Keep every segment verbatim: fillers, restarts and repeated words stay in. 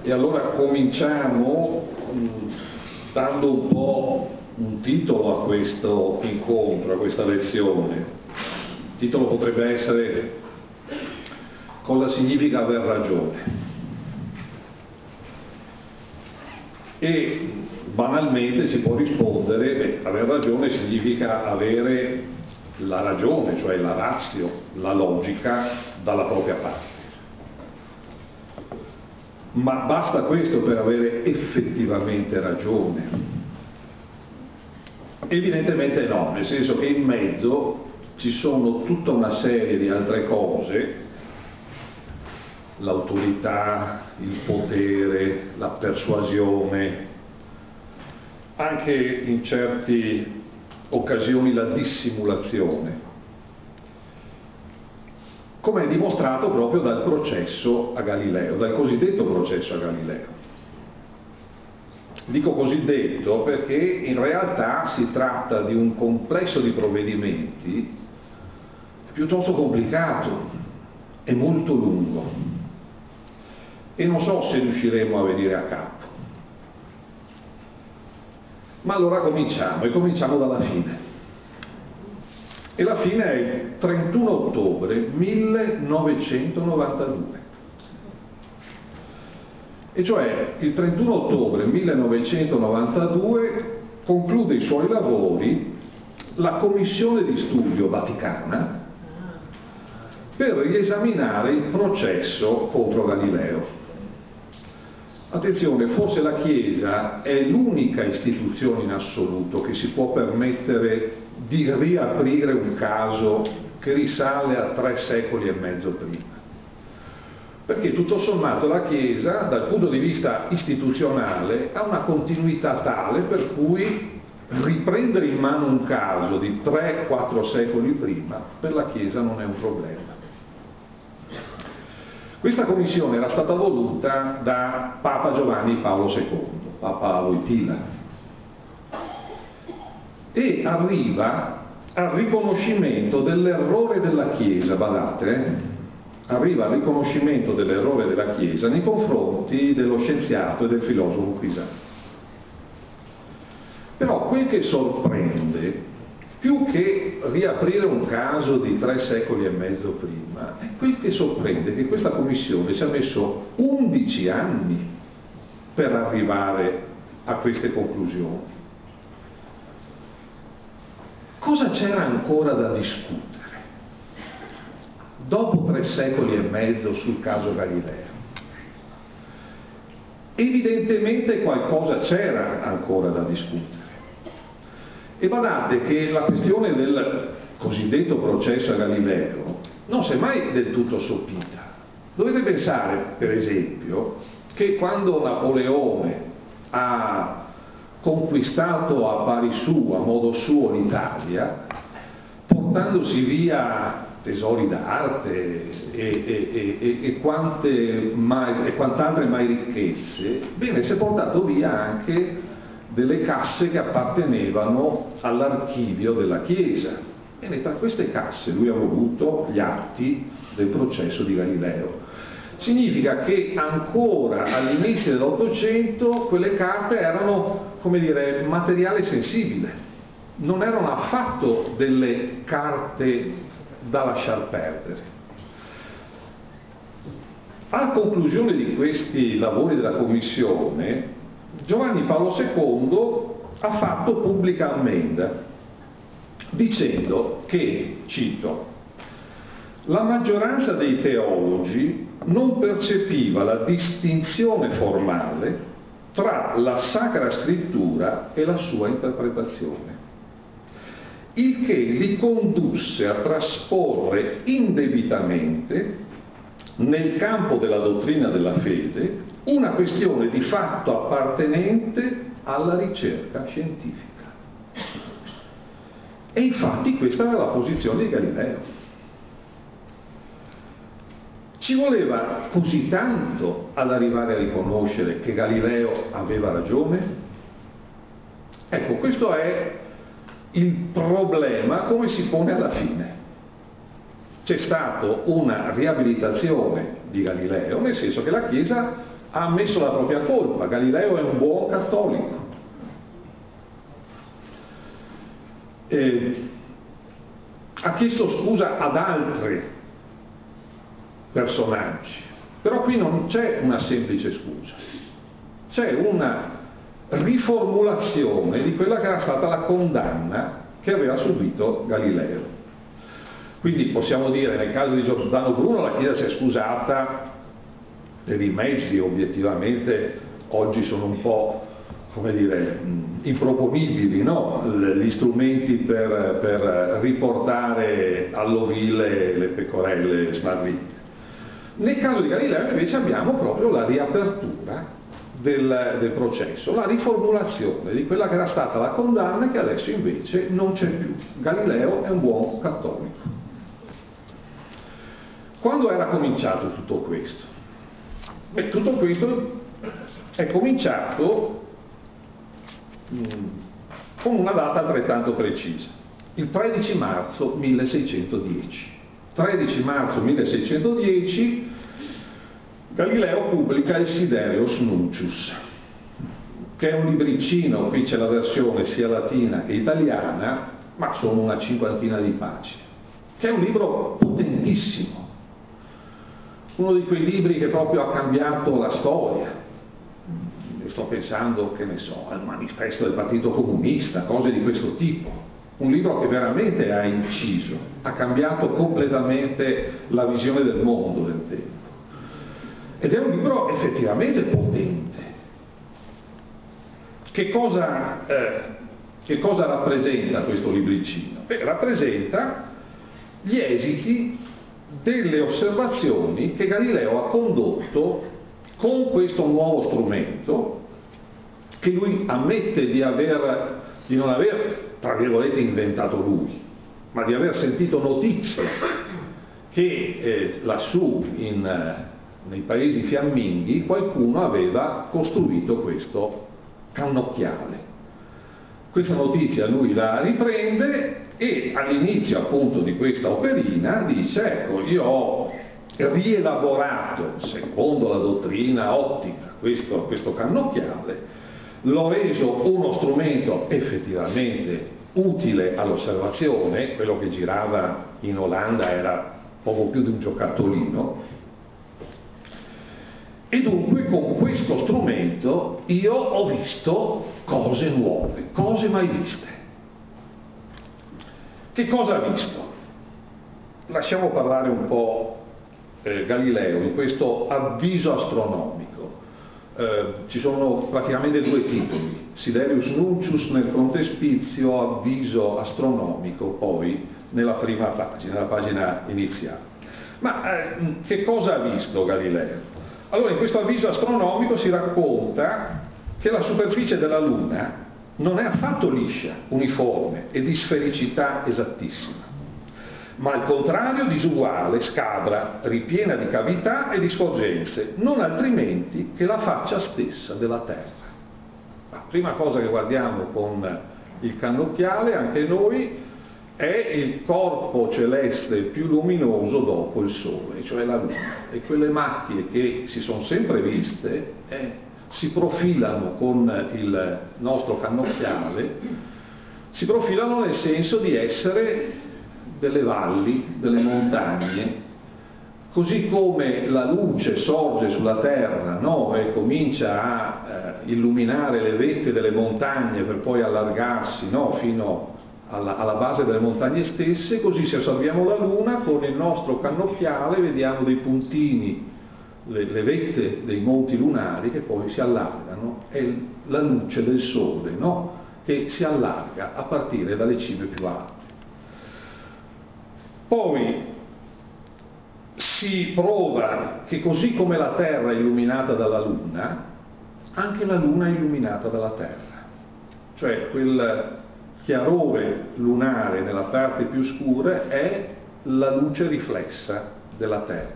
E allora cominciamo mh, dando un po' un titolo a questo incontro, a questa lezione. Il titolo potrebbe essere: cosa significa aver ragione? E banalmente si può rispondere: beh, aver ragione significa avere la ragione, cioè la ratio, la logica dalla propria parte. Ma basta questo per avere effettivamente ragione? Evidentemente no, nel senso che in mezzo ci sono tutta una serie di altre cose: l'autorità, il potere, la persuasione, anche in certe occasioni la dissimulazione, come è dimostrato proprio dal processo a Galileo, dal cosiddetto processo a Galileo. Dico cosiddetto perché in realtà si tratta di un complesso di provvedimenti piuttosto complicato e molto lungo, e non so se riusciremo a venire a capo. Ma allora cominciamo, e cominciamo dalla fine. E la fine è il trentuno ottobre millenovecentonovantadue. E cioè il trentuno ottobre millenovecentonovantadue conclude i suoi lavori la Commissione di Studio Vaticana per riesaminare il processo contro Galileo. Attenzione, forse la Chiesa è l'unica istituzione in assoluto che si può permettere di riaprire un caso che risale a tre secoli e mezzo prima. Perché tutto sommato la Chiesa, dal punto di vista istituzionale, ha una continuità tale per cui riprendere in mano un caso di tre quattro secoli prima per la Chiesa non è un problema. Questa commissione era stata voluta da Papa Giovanni Paolo secondo, Papa Wojtyla, e arriva al riconoscimento dell'errore della Chiesa, badate, eh? arriva al riconoscimento dell'errore della Chiesa nei confronti dello scienziato e del filosofo Pisano. Però quel che sorprende, più che riaprire un caso di tre secoli e mezzo prima, è quel che sorprende che questa commissione ci ha messo undici anni per arrivare a queste conclusioni. Cosa c'era ancora da discutere dopo tre secoli e mezzo sul caso Galileo? Evidentemente qualcosa c'era ancora da discutere. E badate che la questione del cosiddetto processo a Galileo non si è mai del tutto sopita. Dovete pensare, per esempio, che quando Napoleone ha conquistato a pari suo, a modo suo, l'Italia, portandosi via tesori d'arte e, e, e, e, quante mai, e quant'altre mai ricchezze, bene, si è portato via anche delle casse che appartenevano all'archivio della Chiesa. Bene, tra queste casse lui ha voluto gli atti del processo di Galileo. Significa che ancora all'inizio dell'Ottocento quelle carte erano, come dire, materiale sensibile, non erano affatto delle carte da lasciar perdere. A conclusione di questi lavori della Commissione, Giovanni Paolo secondo ha fatto pubblica ammenda dicendo che, cito, la maggioranza dei teologi non percepiva la distinzione formale tra la Sacra Scrittura e la sua interpretazione, il che li condusse a trasporre indebitamente nel campo della dottrina della fede una questione di fatto appartenente alla ricerca scientifica. E infatti questa era la posizione di Galileo. Ci voleva così tanto ad arrivare a riconoscere che Galileo aveva ragione? Ecco, questo è il problema come si pone alla fine. C'è stata una riabilitazione di Galileo, nel senso che la Chiesa ha ammesso la propria colpa. Galileo è un buon cattolico. Eh, ha chiesto scusa ad altri personaggi, però qui non c'è una semplice scusa, c'è una riformulazione di quella che era stata la condanna che aveva subito Galileo. Quindi possiamo dire, nel caso di Giordano Bruno, la Chiesa si è scusata per i mezzi, obiettivamente oggi sono un po', come dire, improponibili, no? Gli strumenti per, per riportare all'ovile le pecorelle smarrite. Nel caso di Galileo invece abbiamo proprio la riapertura del, del processo, la riformulazione di quella che era stata la condanna, che adesso invece non c'è più. Galileo è un buon cattolico. Quando era cominciato tutto questo? Beh, tutto questo è cominciato mh, con una data altrettanto precisa, il tredici marzo milleseicentodieci. tredici marzo milleseicentodieci Galileo pubblica il Siderius Nuncius, che è un libricino, qui c'è la versione sia latina che italiana, ma sono una cinquantina di pagine, che è un libro potentissimo, uno di quei libri che proprio ha cambiato la storia. Io sto pensando, che ne so, al manifesto del Partito Comunista, cose di questo tipo. Un libro che veramente ha inciso, ha cambiato completamente la visione del mondo del tempo. Ed è un libro effettivamente potente. Che cosa, eh, che cosa rappresenta questo libricino? Beh, rappresenta gli esiti delle osservazioni che Galileo ha condotto con questo nuovo strumento, che lui ammette di, aver, di non aver, tra virgolette, inventato lui, ma di aver sentito notizie che eh, lassù in, eh, nei paesi fiamminghi qualcuno aveva costruito questo cannocchiale. Questa notizia lui la riprende e all'inizio appunto di questa operina dice: ecco, io ho rielaborato secondo la dottrina ottica questo, questo cannocchiale, l'ho reso uno strumento effettivamente utile all'osservazione. Quello che girava in Olanda era poco più di un giocattolino, e dunque con questo strumento io ho visto cose nuove, cose mai viste. Che cosa ha visto? Lasciamo parlare un po' eh, Galileo in questo avviso astronomico. Eh, ci sono praticamente due titoli: Siderius Nuncius nel frontespizio, avviso astronomico poi nella prima pagina, nella pagina iniziale. Ma eh, che cosa ha visto Galileo? Allora, in questo avviso astronomico si racconta che la superficie della Luna non è affatto liscia, uniforme e di sfericità esattissima, ma al contrario disuguale, scabra, ripiena di cavità e di sporgenze, non altrimenti che la faccia stessa della Terra. La prima cosa che guardiamo con il cannocchiale, anche noi, è il corpo celeste più luminoso dopo il Sole, cioè la Luna. E quelle macchie che si sono sempre viste eh, si profilano con il nostro cannocchiale, si profilano nel senso di essere delle valli, delle montagne, così come la luce sorge sulla Terra, no? E comincia a eh, illuminare le vette delle montagne per poi allargarsi, no? Fino alla, alla base delle montagne stesse. Così, se osserviamo la Luna con il nostro cannocchiale vediamo dei puntini, le, le vette dei monti lunari che poi si allargano, è la luce del Sole, no? Che si allarga a partire dalle cime più alte. Poi si prova che così come la Terra è illuminata dalla Luna, anche la Luna è illuminata dalla Terra, cioè quel chiarore lunare nella parte più scura è la luce riflessa della Terra.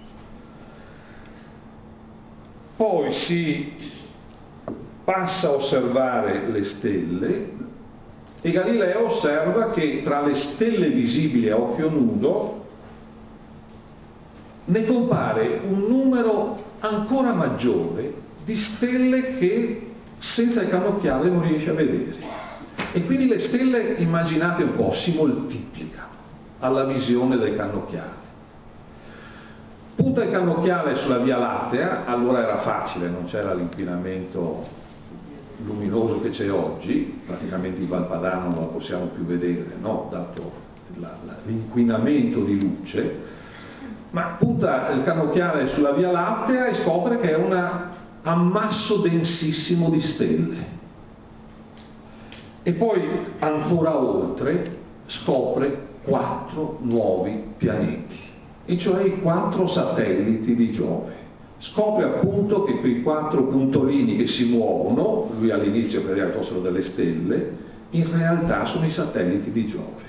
Poi si passa a osservare le stelle e Galileo osserva che tra le stelle visibili a occhio nudo ne compare un numero ancora maggiore di stelle che senza il cannocchiale non riesce a vedere. E quindi le stelle, immaginate un po', si moltiplicano alla visione del cannocchiale. Punta il cannocchiale sulla Via Lattea, allora era facile, non c'era l'inquinamento luminoso che c'è oggi, praticamente il Valpadano non lo possiamo più vedere, no? Dato l'inquinamento di luce, ma punta il cannocchiale sulla Via Lattea e scopre che è un ammasso densissimo di stelle. E poi ancora oltre scopre quattro nuovi pianeti, e cioè i quattro satelliti di Giove. Scopre appunto che quei quattro puntolini che si muovono, lui all'inizio credeva che fossero delle stelle, in realtà sono i satelliti di Giove.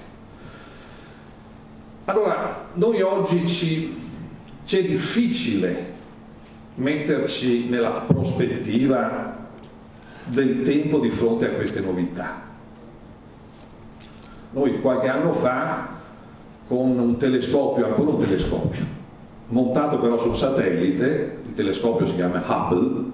Allora, noi oggi ci, ci è difficile metterci nella prospettiva del tempo di fronte a queste novità. Noi qualche anno fa, con un telescopio, ancora un telescopio, montato però sul satellite, il telescopio si chiama Hubble,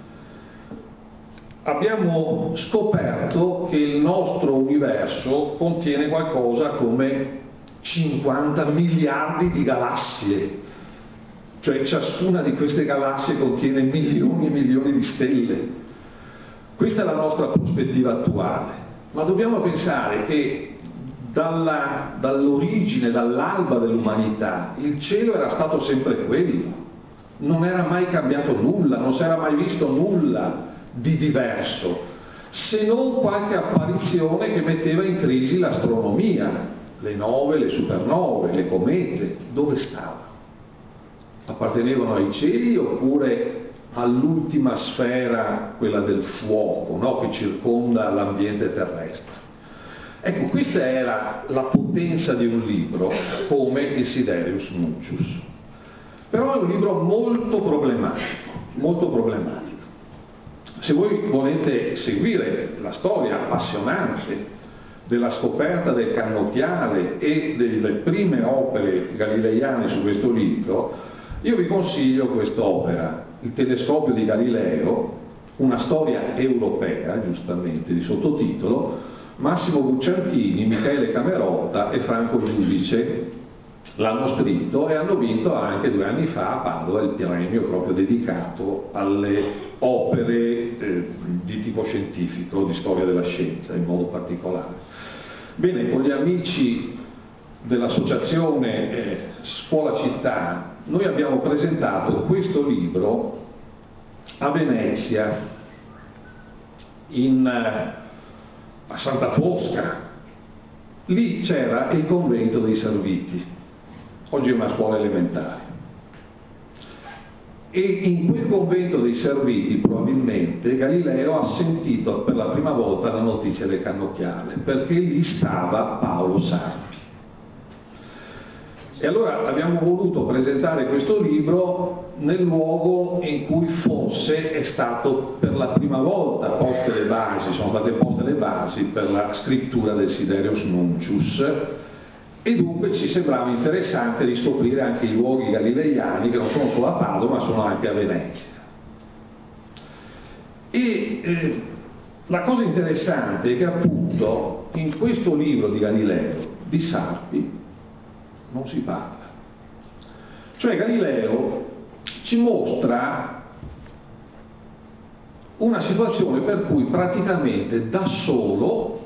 abbiamo scoperto che il nostro universo contiene qualcosa come cinquanta miliardi di galassie, cioè ciascuna di queste galassie contiene milioni e milioni di stelle. Questa è la nostra prospettiva attuale, ma dobbiamo pensare che Dalla, dall'origine, dall'alba dell'umanità, il cielo era stato sempre quello, non era mai cambiato nulla, non si era mai visto nulla di diverso, se non qualche apparizione che metteva in crisi l'astronomia, le nove, le supernove, le comete. Dove stavano? Appartenevano ai cieli oppure all'ultima sfera, quella del fuoco, no? Che circonda l'ambiente terrestre? Ecco, questa era la potenza di un libro come il Siderius Nuncius. Però è un libro molto problematico, molto problematico. Se voi volete seguire la storia appassionante della scoperta del cannocchiale e delle prime opere galileiane su questo libro, io vi consiglio quest'opera, Il telescopio di Galileo, una storia europea, giustamente, di sottotitolo. Massimo Bucciantini, Michele Camerotta e Franco Giudice l'hanno scritto e hanno vinto anche due anni fa a Padova il premio proprio dedicato alle opere eh, di tipo scientifico, di storia della scienza in modo particolare. Bene, con gli amici dell'associazione eh, Scuola Città noi abbiamo presentato questo libro a Venezia, in eh, a Santa Fosca. Lì c'era il convento dei Serviti, oggi è una scuola elementare, e in quel convento dei Serviti probabilmente Galileo ha sentito per la prima volta la notizia del cannocchiale, perché lì stava Paolo Sarpi. E allora abbiamo voluto presentare questo libro nel luogo in cui forse è stato per la prima volta poste le basi, sono state poste le basi per la scrittura del Siderius Nuncius, e dunque ci sembrava interessante riscoprire anche i luoghi galileiani che non sono solo a Padova ma sono anche a Venezia. E eh, la cosa interessante è che appunto in questo libro di Galileo, di Sarpi, non si parla. Cioè Galileo ci mostra una situazione per cui praticamente da solo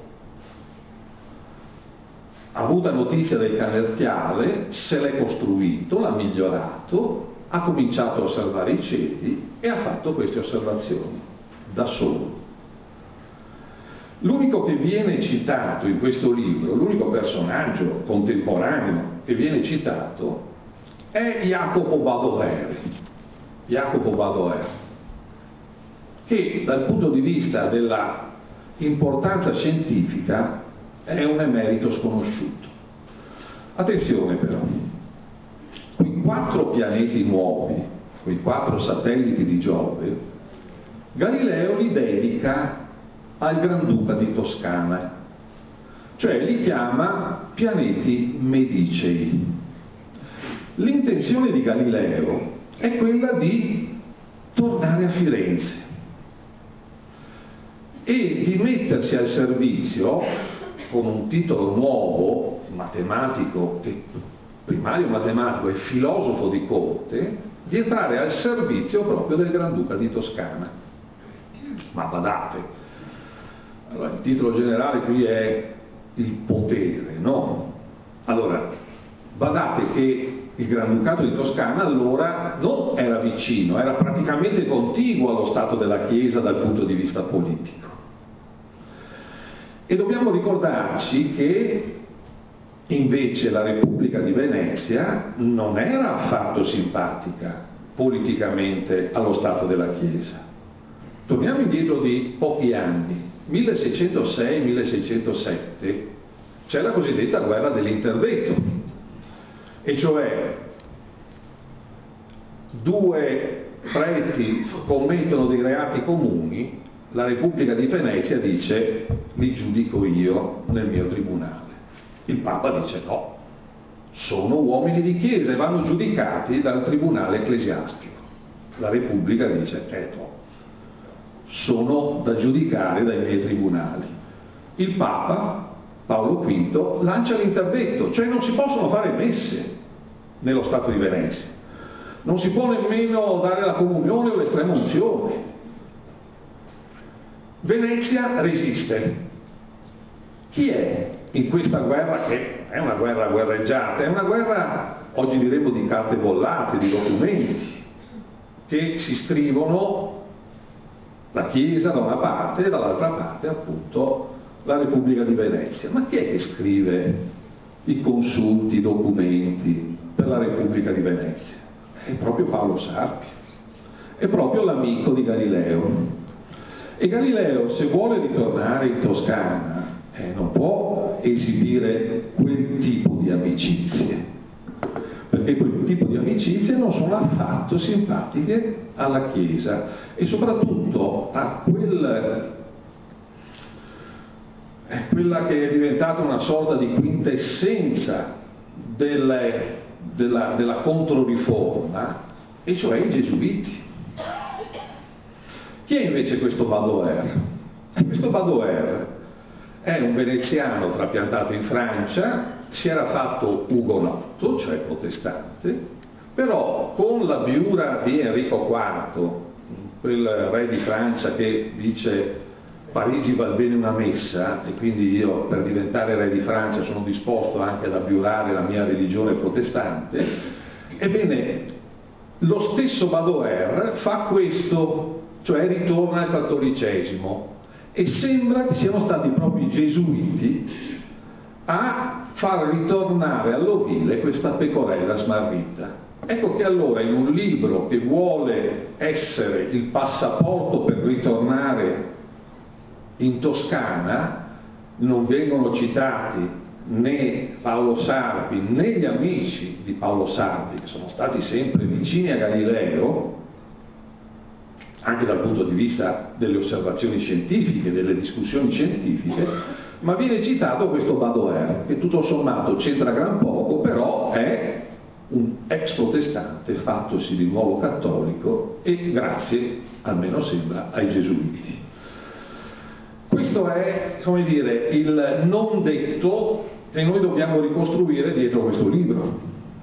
ha avuto notizia del cannocchiale, se l'è costruito, l'ha migliorato, ha cominciato a osservare i cieli e ha fatto queste osservazioni da solo. L'unico che viene citato in questo libro, l'unico personaggio contemporaneo che viene citato è Jacopo Badoer, Jacopo Badoer, che dal punto di vista della importanza scientifica è un emerito sconosciuto. Attenzione però, quei quattro pianeti nuovi, quei quattro satelliti di Giove, Galileo li dedica al Granduca di Toscana, cioè li chiama pianeti medicei. L'intenzione di Galileo è quella di tornare a Firenze e di mettersi al servizio, con un titolo nuovo, matematico e primario matematico e filosofo di corte, di entrare al servizio proprio del Granduca di Toscana. Ma badate, allora, il titolo generale qui è il potere, no? Allora, badate che il Granducato di Toscana allora non era vicino, era praticamente contiguo allo Stato della Chiesa dal punto di vista politico. E dobbiamo ricordarci che invece la Repubblica di Venezia non era affatto simpatica politicamente allo Stato della Chiesa. Torniamo indietro di pochi anni, milleseicentosei milleseicentosette, c'è la cosiddetta guerra dell'interdetto, e cioè due preti commettono dei reati comuni, la Repubblica di Venezia dice li giudico io nel mio tribunale. Il Papa dice no, sono uomini di chiesa e vanno giudicati dal tribunale ecclesiastico. La Repubblica dice eh no, sono da giudicare dai miei tribunali. Il Papa, Paolo quinto, lancia l'interdetto, cioè non si possono fare messe nello Stato di Venezia, non si può nemmeno dare la comunione o l'estrema unzione. Venezia resiste. Chi è in questa guerra, che è una guerra guerreggiata, è una guerra, oggi diremmo, di carte bollate, di documenti, che si scrivono la Chiesa da una parte e dall'altra parte appunto la Repubblica di Venezia. Ma chi è che scrive i consulti, i documenti per la Repubblica di Venezia? È proprio Paolo Sarpi, è proprio l'amico di Galileo. E Galileo, se vuole ritornare in Toscana, eh, non può esibire quel tipo di amicizie, perché quel tipo di amicizie non sono affatto simpatiche alla Chiesa e soprattutto a quel, eh, quella che è diventata una sorta di quintessenza del, della, della controriforma, e cioè i gesuiti. Chi è invece questo Badoer? Questo Badoer è un veneziano trapiantato in Francia, si era fatto ugonotto, cioè protestante, però con la viura di Enrico quarto, quel re di Francia che dice Parigi val bene una messa, e quindi io per diventare re di Francia sono disposto anche ad abbiurare la mia religione protestante, ebbene lo stesso Badoer fa questo, cioè ritorna al cattolicesimo, e sembra che siano stati proprio i gesuiti a far ritornare all'ovile questa pecorella smarrita. Ecco che allora in un libro che vuole essere il passaporto per ritornare in Toscana non vengono citati né Paolo Sarpi né gli amici di Paolo Sarpi, che sono stati sempre vicini a Galileo anche dal punto di vista delle osservazioni scientifiche, delle discussioni scientifiche, ma viene citato questo Badoer, che tutto sommato c'entra gran poco, però è un ex protestante fattosi di nuovo cattolico e grazie, almeno sembra, ai gesuiti. Questo è, come dire, il non detto che noi dobbiamo ricostruire dietro questo libro.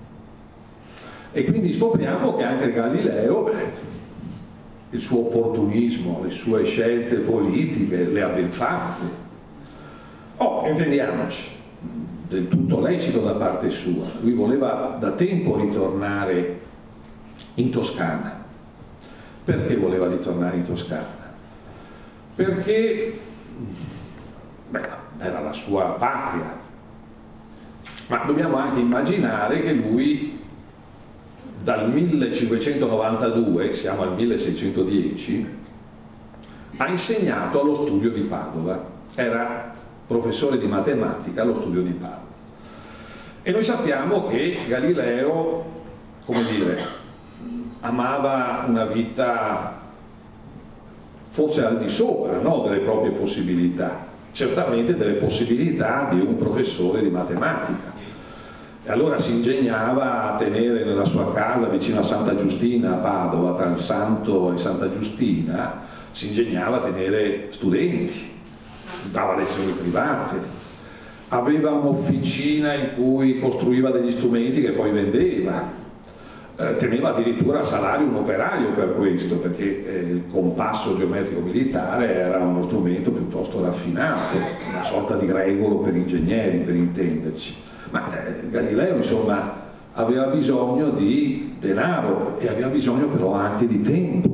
E quindi scopriamo che anche Galileo, beh, il suo opportunismo, le sue scelte politiche le ha ben fatte. Oh, intendiamoci, del tutto lecito da parte sua. Lui voleva da tempo ritornare in Toscana. Perché voleva ritornare in Toscana? Perché beh, era la sua patria, ma dobbiamo anche immaginare che lui dal millecinquecentonovantadue, siamo al milleseicentodieci, ha insegnato allo studio di Padova, era professore di matematica allo studio di Padova. E noi sappiamo che Galileo, come dire, amava una vita forse al di sopra, no, delle proprie possibilità, certamente delle possibilità di un professore di matematica. E allora si ingegnava a tenere nella sua casa vicino a Santa Giustina a Padova, tra il Santo e Santa Giustina, si ingegnava a tenere studenti, dava lezioni private, aveva un'officina in cui costruiva degli strumenti che poi vendeva, eh, teneva addirittura a salario un operaio per questo, perché eh, il compasso geometrico militare era uno strumento piuttosto raffinato, una sorta di regolo per ingegneri, per intenderci. Ma eh, Galileo, insomma, aveva bisogno di denaro e aveva bisogno però anche di tempo,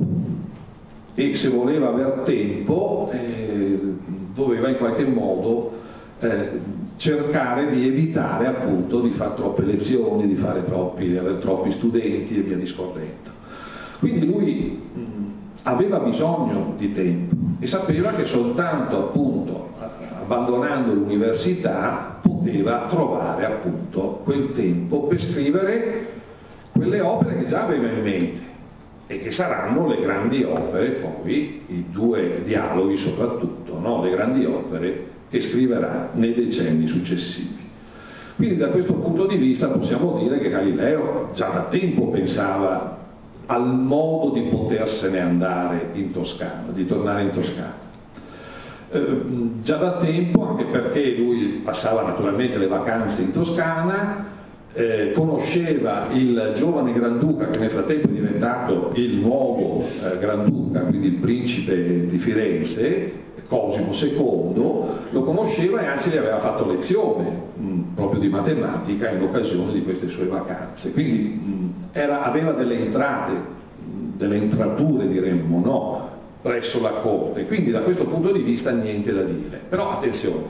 e se voleva aver tempo eh, doveva in qualche modo eh, cercare di evitare appunto di fare troppe lezioni, di, fare troppi, di avere troppi studenti e via discorrendo. Quindi lui mh, aveva bisogno di tempo e sapeva che soltanto appunto abbandonando l'università poteva trovare appunto quel tempo per scrivere quelle opere che già aveva in mente e che saranno le grandi opere, poi i due dialoghi soprattutto, no? Le grandi opere che scriverà nei decenni successivi. Quindi da questo punto di vista possiamo dire che Galileo già da tempo pensava al modo di potersene andare in Toscana, di tornare in Toscana. Eh, già da tempo, anche perché lui passava naturalmente le vacanze in Toscana, eh, conosceva il giovane Granduca che nel frattempo è diventato il nuovo eh, Granduca, quindi il principe di Firenze, Cosimo secondo, lo conosceva e anzi gli aveva fatto lezione mh, proprio di matematica in occasione di queste sue vacanze. Quindi mh, era, aveva delle entrate, mh, delle entrature diremmo, no? Presso la corte, quindi da questo punto di vista niente da dire. Però attenzione,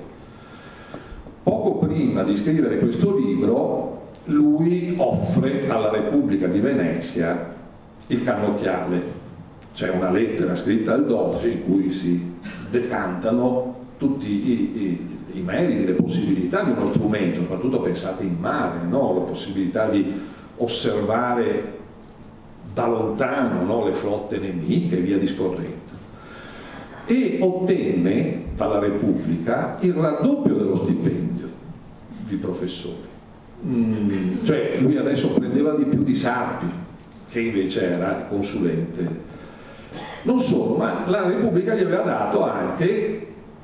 poco prima di scrivere questo libro lui offre alla Repubblica di Venezia il cannocchiale, c'è una lettera scritta al Doge in cui si decantano tutti i, i, i meriti, le possibilità di uno strumento, soprattutto pensate in mare, no? La possibilità di osservare da lontano, no? Le flotte nemiche e via discorrendo, e ottenne dalla Repubblica il raddoppio dello stipendio di professore. Mm, cioè lui adesso prendeva di più di Sarpi, che invece era consulente. Non solo, ma la Repubblica gli aveva dato anche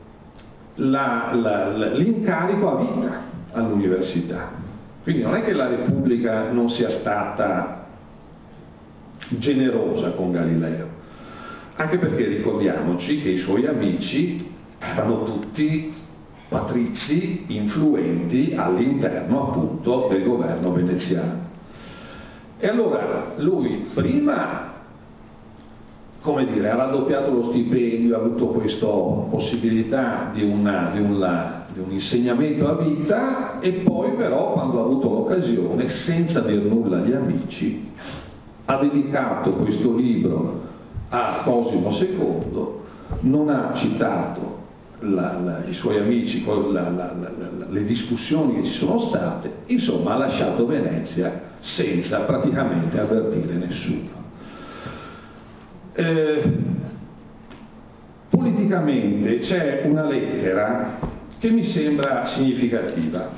l'incarico a vita all'università. Quindi non è che la Repubblica non sia stata generosa con Galileo, anche perché ricordiamoci che i suoi amici erano tutti patrizi influenti all'interno appunto del governo veneziano. E allora lui prima, come dire, ha raddoppiato lo stipendio, ha avuto questa possibilità di, una, di, una, di un insegnamento a vita, e poi però quando ha avuto l'occasione, senza dir nulla agli amici, ha dedicato questo libro a Cosimo secondo, non ha citato la, la, i suoi amici, la, la, la, le discussioni che ci sono state, insomma ha lasciato Venezia senza praticamente avvertire nessuno. Eh, politicamente c'è una lettera che mi sembra significativa,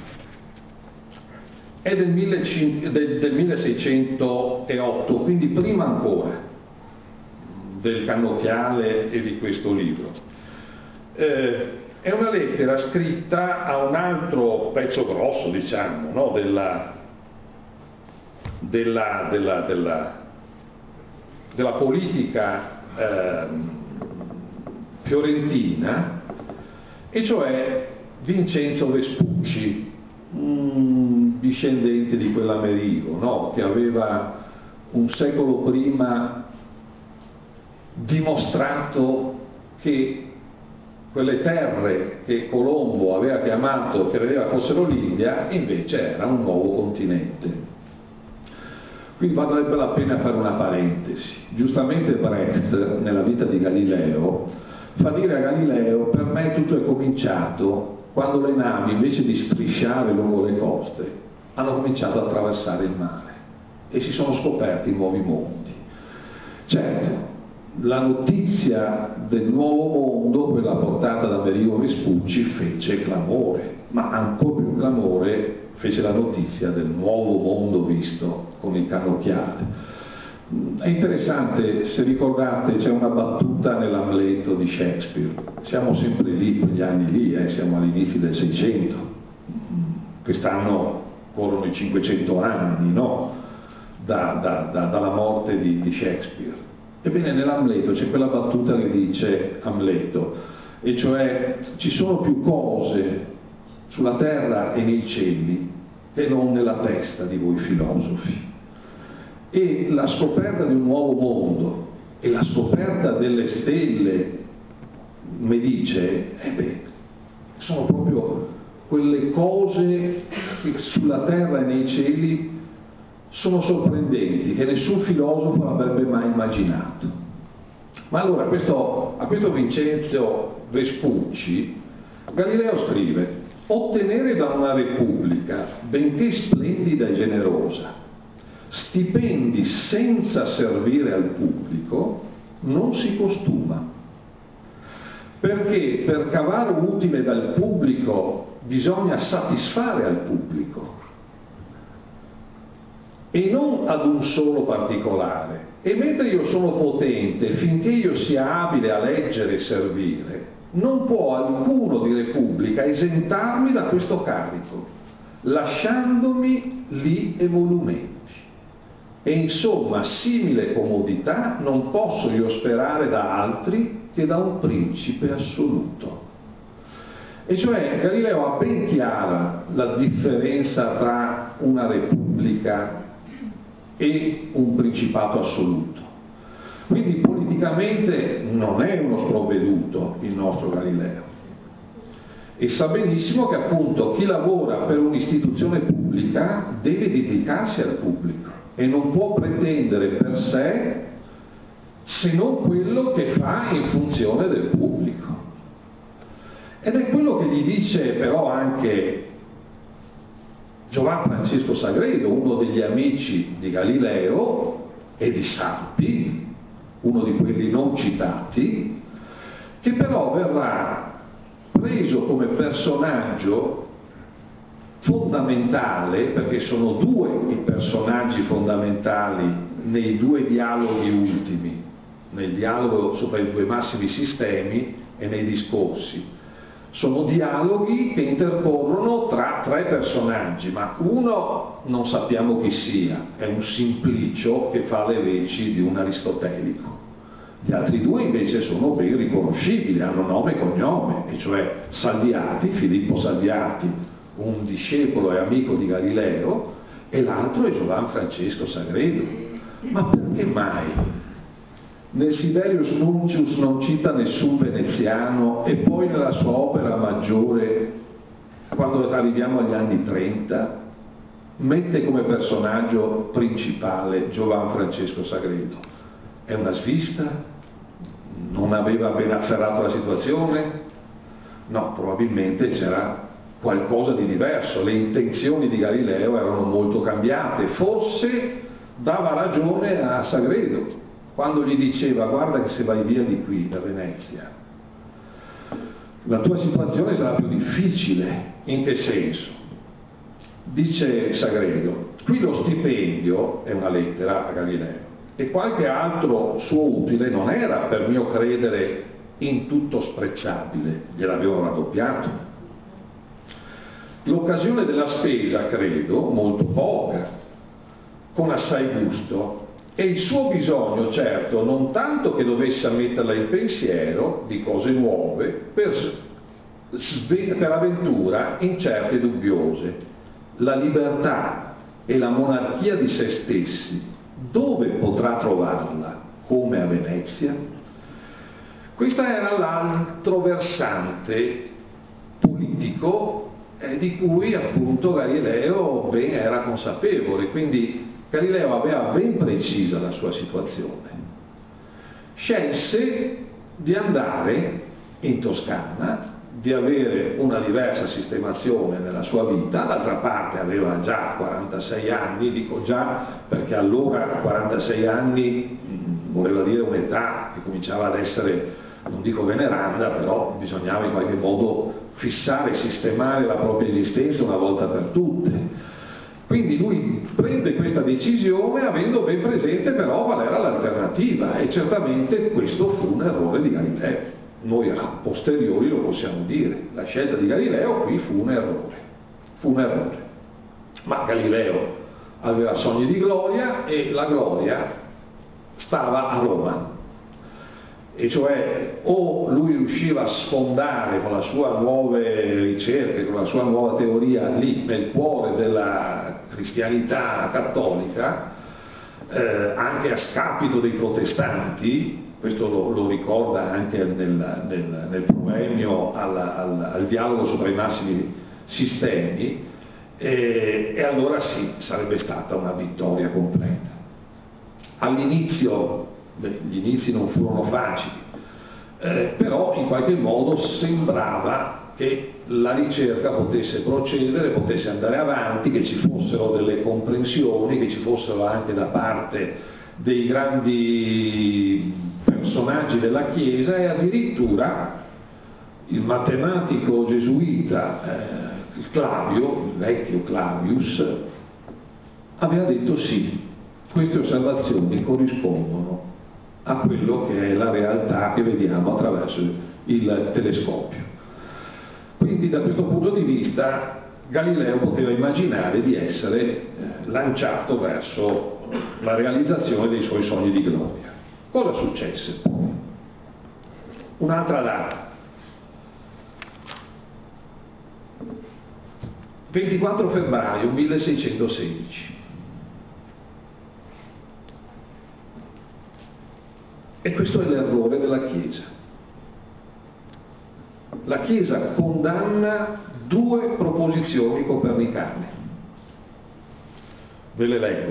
è del, del, del milleseicentootto, quindi prima ancora del cannocchiale e di questo libro. Eh, è una lettera scritta a un altro pezzo grosso, diciamo, no? della, della, della, della, della politica eh, fiorentina, e cioè Vincenzo Vespucci, un discendente di quell'Amerigo, no? Che aveva un secolo prima dimostrato che quelle terre che Colombo aveva chiamato, credeva fossero l'India, invece era un nuovo continente. Qui varrebbe la pena fare una parentesi. Giustamente Brecht, nella vita di Galileo, fa dire a Galileo: per me tutto è cominciato quando le navi, invece di strisciare lungo le coste, hanno cominciato ad attraversare il mare e si sono scoperti nuovi mondi. Certo, la notizia del nuovo mondo, quella portata da Amerigo Vespucci, fece clamore, ma ancora più clamore fece la notizia del nuovo mondo visto con il cannocchiale. È interessante, se ricordate, c'è una battuta nell'Amleto di Shakespeare, siamo sempre lì, quegli anni lì, eh, siamo all'inizio del Seicento, quest'anno corrono i cinquecento anni, no? da, da, da, dalla morte di, di Shakespeare. Ebbene, nell'Amleto c'è quella battuta che dice Amleto, e cioè ci sono più cose sulla terra e nei cieli che non nella testa di voi filosofi. E la scoperta di un nuovo mondo e la scoperta delle stelle, mi dice, eh beh, sono proprio quelle cose che sulla terra e nei cieli sono sorprendenti, che nessun filosofo avrebbe mai immaginato. Ma allora questo, a questo Vincenzo Vespucci Galileo scrive: ottenere da una repubblica, benché splendida e generosa, stipendi senza servire al pubblico non si costuma, perché per cavare un utile dal pubblico bisogna satisfare al pubblico e non ad un solo particolare. E mentre io sono potente, finché io sia abile a leggere e servire, non può alcuno di repubblica esentarmi da questo carico, lasciandomi lì emolumenti. E insomma, simile comodità non posso io sperare da altri che da un principe assoluto. E cioè Galileo ha ben chiara la differenza tra una repubblica e un principato assoluto. Quindi politicamente non è uno sprovveduto il nostro Galileo. E sa benissimo che appunto chi lavora per un'istituzione pubblica deve dedicarsi al pubblico e non può pretendere per sé se non quello che fa in funzione del pubblico. Ed è quello che gli dice però anche Giovan Francesco Sagredo, uno degli amici di Galileo e di Sampi, uno di quelli non citati, che però verrà preso come personaggio fondamentale, perché sono due i personaggi fondamentali nei due dialoghi ultimi, nel dialogo sopra i due massimi sistemi e nei discorsi. Sono dialoghi che intercorrono tra tre personaggi, ma uno non sappiamo chi sia, è un simplicio che fa le veci di un aristotelico. Gli altri due invece sono ben riconoscibili, hanno nome e cognome, e cioè Salviati, Filippo Salviati, un discepolo e amico di Galileo, e l'altro è Giovan Francesco Sagredo. Ma perché mai nel Siderius Nuncius non cita nessun veneziano e poi nella sua opera maggiore, quando arriviamo agli anni trenta, mette come personaggio principale Giovan Francesco Sagredo? È una svista? Non aveva ben afferrato la situazione? No, probabilmente c'era qualcosa di diverso, le intenzioni di Galileo erano molto cambiate, forse dava ragione a Sagredo quando gli diceva: guarda che se vai via di qui, da Venezia, la tua situazione sarà più difficile. In che senso? Dice Sagredo: qui lo stipendio, è una lettera a Galileo, e qualche altro suo utile non era per mio credere in tutto sprezzabile, gliel'avevano raddoppiato. L'occasione della spesa, credo, molto poca, con assai gusto, e il suo bisogno, certo, non tanto che dovesse metterla in pensiero di cose nuove, per, per avventura incerte e dubbiose. La libertà e la monarchia di se stessi, dove potrà trovarla? Come a Venezia? Questa era l'altro versante politico eh, di cui appunto Galileo ben era consapevole, quindi Galileo aveva ben precisa la sua situazione. Scelse di andare in Toscana, di avere una diversa sistemazione nella sua vita. D'altra parte aveva già quarantasei anni, dico già perché allora quarantasei anni mh, voleva dire un'età che cominciava ad essere non dico veneranda, però bisognava in qualche modo fissare, sistemare la propria esistenza una volta per tutte. Quindi lui prende questa decisione avendo ben presente però qual era l'alternativa, e certamente questo fu un errore di Galileo. Noi a posteriori lo possiamo dire, la scelta di Galileo qui fu un errore, fu un errore. Ma Galileo aveva sogni di gloria e la gloria stava a Roma. E cioè o lui riusciva a sfondare con la sua nuove ricerche, con la sua nuova teoria lì nel cuore della cristianità cattolica, eh, anche a scapito dei protestanti, questo lo, lo ricorda anche nel, nel, nel proemio al, al, al dialogo sopra i massimi sistemi, e, e allora sì, sarebbe stata una vittoria completa. All'inizio Beh, gli inizi non furono facili, eh, però in qualche modo sembrava che la ricerca potesse procedere, potesse andare avanti, che ci fossero delle comprensioni, che ci fossero anche da parte dei grandi personaggi della Chiesa, e addirittura il matematico gesuita eh, Clavio, il vecchio Clavius, aveva detto sì, queste osservazioni corrispondono a quello che è la realtà che vediamo attraverso il telescopio. Quindi da questo punto di vista Galileo poteva immaginare di essere eh, lanciato verso la realizzazione dei suoi sogni di gloria. Cosa successe poi? Un'altra data. ventiquattro febbraio milleseicentosedici. E questo è l'errore della Chiesa. La Chiesa condanna due proposizioni copernicane. Ve le leggo.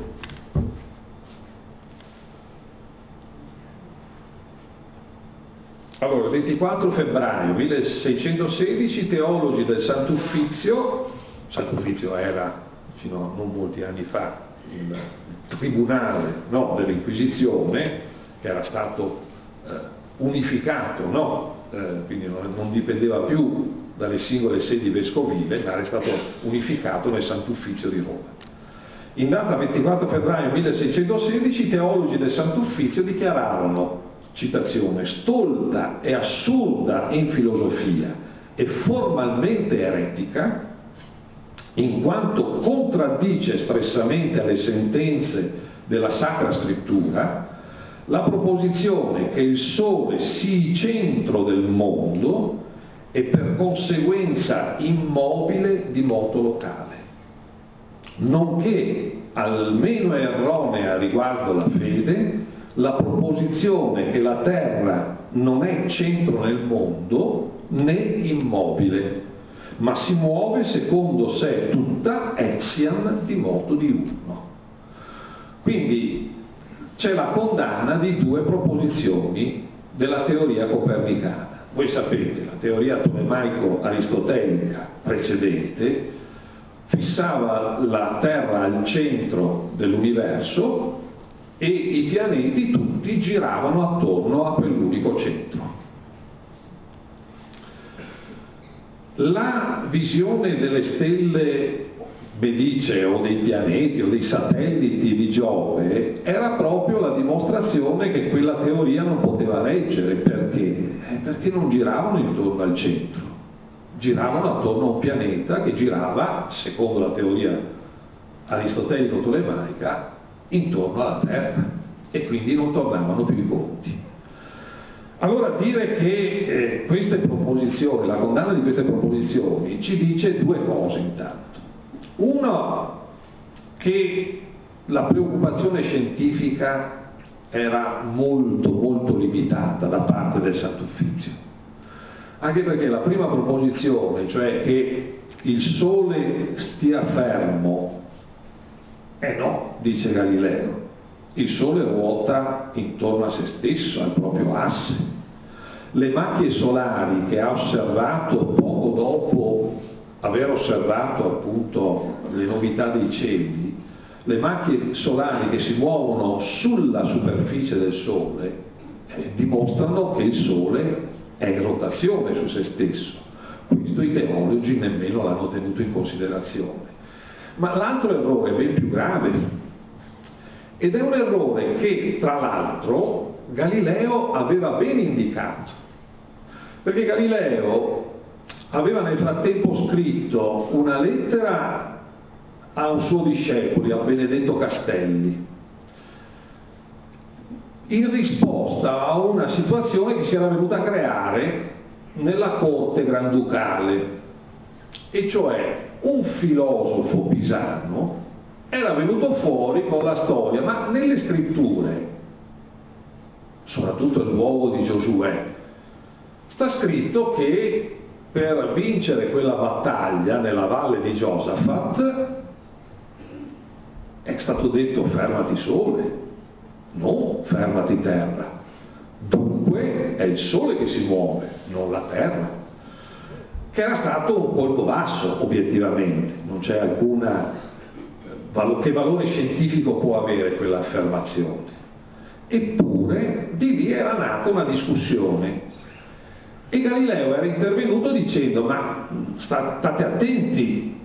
Allora, ventiquattro febbraio milleseicentosedici, i teologi del Sant'Uffizio, Sant'Uffizio era fino a non molti anni fa il tribunale, no, dell'Inquisizione, che era stato eh, unificato, no? eh, quindi non, non dipendeva più dalle singole sedi vescovili, ma era stato unificato nel Sant'Uffizio di Roma. In data ventiquattro febbraio milleseicentosedici i teologi del Sant'Uffizio dichiararono, citazione, stolta e assurda in filosofia e formalmente eretica, in quanto contraddice espressamente alle sentenze della Sacra Scrittura, la proposizione che il Sole sia centro del mondo e per conseguenza immobile di moto locale, nonché, almeno erronea riguardo la fede, la proposizione che la Terra non è centro nel mondo né immobile, ma si muove secondo sé tutta etiam di moto di uno. Quindi c'è la condanna di due proposizioni della teoria copernicana. Voi sapete, la teoria tolemaico-aristotelica precedente fissava la Terra al centro dell'universo e i pianeti tutti giravano attorno a quell'unico centro. La visione delle stelle Medice o dei pianeti o dei satelliti di Giove era proprio la dimostrazione che quella teoria non poteva reggere. Perché? Eh, perché non giravano intorno al centro, giravano attorno a un pianeta che girava, secondo la teoria aristotelico-tolemaica, intorno alla Terra, e quindi non tornavano più i conti. Allora dire che eh, queste proposizioni, la condanna di queste proposizioni ci dice due cose intanto. Uno, che la preoccupazione scientifica era molto molto limitata da parte del Sant'Uffizio, anche perché la prima proposizione, cioè che il Sole stia fermo, eh no, dice Galileo, il Sole ruota intorno a se stesso, al proprio asse. Le macchie solari che ha osservato poco dopo aver osservato appunto le novità dei cieli, le macchie solari che si muovono sulla superficie del Sole eh, dimostrano che il Sole è in rotazione su se stesso. Questo i teologi nemmeno l'hanno tenuto in considerazione. Ma l'altro errore è ben più grave, ed è un errore che tra l'altro Galileo aveva ben indicato, perché Galileo aveva nel frattempo scritto una lettera a un suo discepolo, a Benedetto Castelli, in risposta a una situazione che si era venuta a creare nella corte granducale, e cioè un filosofo pisano era venuto fuori con la storia, ma nelle scritture, soprattutto il luogo di Giosuè, sta scritto che per vincere quella battaglia nella valle di Giosafat è stato detto fermati sole, non fermati terra. Dunque è il sole che si muove, non la terra, che era stato un colpo basso obiettivamente, non c'è alcuna che valore scientifico può avere quell'affermazione. Eppure di lì era nata una discussione e Galileo era intervenuto dicendo: ma state attenti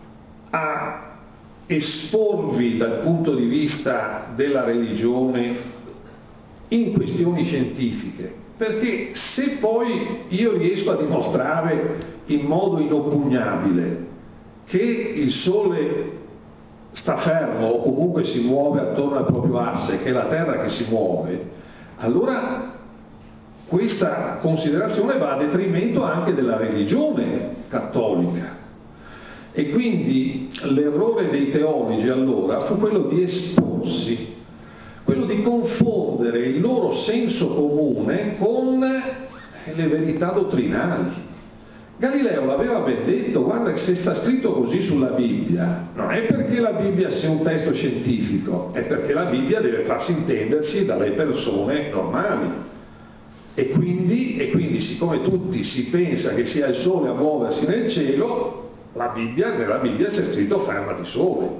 a esporvi dal punto di vista della religione in questioni scientifiche, perché se poi io riesco a dimostrare in modo inoppugnabile che il Sole sta fermo o comunque si muove attorno al proprio asse, che è la Terra che si muove, allora questa considerazione va a detrimento anche della religione cattolica. E quindi l'errore dei teologi allora fu quello di esporsi, quello di confondere il loro senso comune con le verità dottrinali. Galileo l'aveva ben detto: guarda che se sta scritto così sulla Bibbia non è perché la Bibbia sia un testo scientifico, è perché la Bibbia deve farsi intendersi dalle persone normali. E quindi, e quindi siccome tutti si pensa che sia il Sole a muoversi nel cielo, la Bibbia, nella Bibbia c'è scritto fermati sole.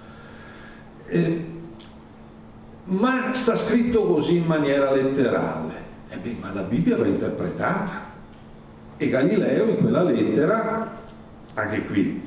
Eh, ma sta scritto così in maniera letterale. E beh, ma la Bibbia va interpretata. E Galileo in quella lettera, anche qui,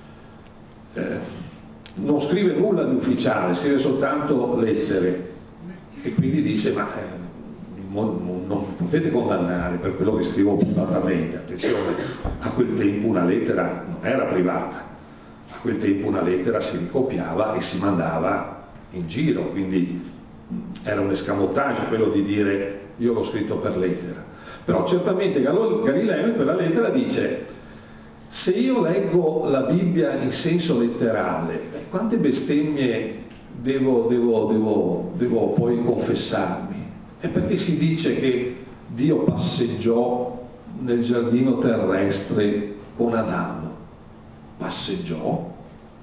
eh, non scrive nulla di ufficiale, scrive soltanto lettere, e quindi dice: ma eh, non, non mi potete condannare per quello che scrivo privatamente. Attenzione, a quel tempo una lettera non era privata, a quel tempo una lettera si ricopiava e si mandava in giro, quindi era un escamotage quello di dire io l'ho scritto per lettera. Però certamente Galileo in quella lettera dice: se io leggo la Bibbia in senso letterale, quante bestemmie devo, devo, devo, devo poi confessarmi? È perché si dice che Dio passeggiò nel giardino terrestre con Adamo. Passeggiò,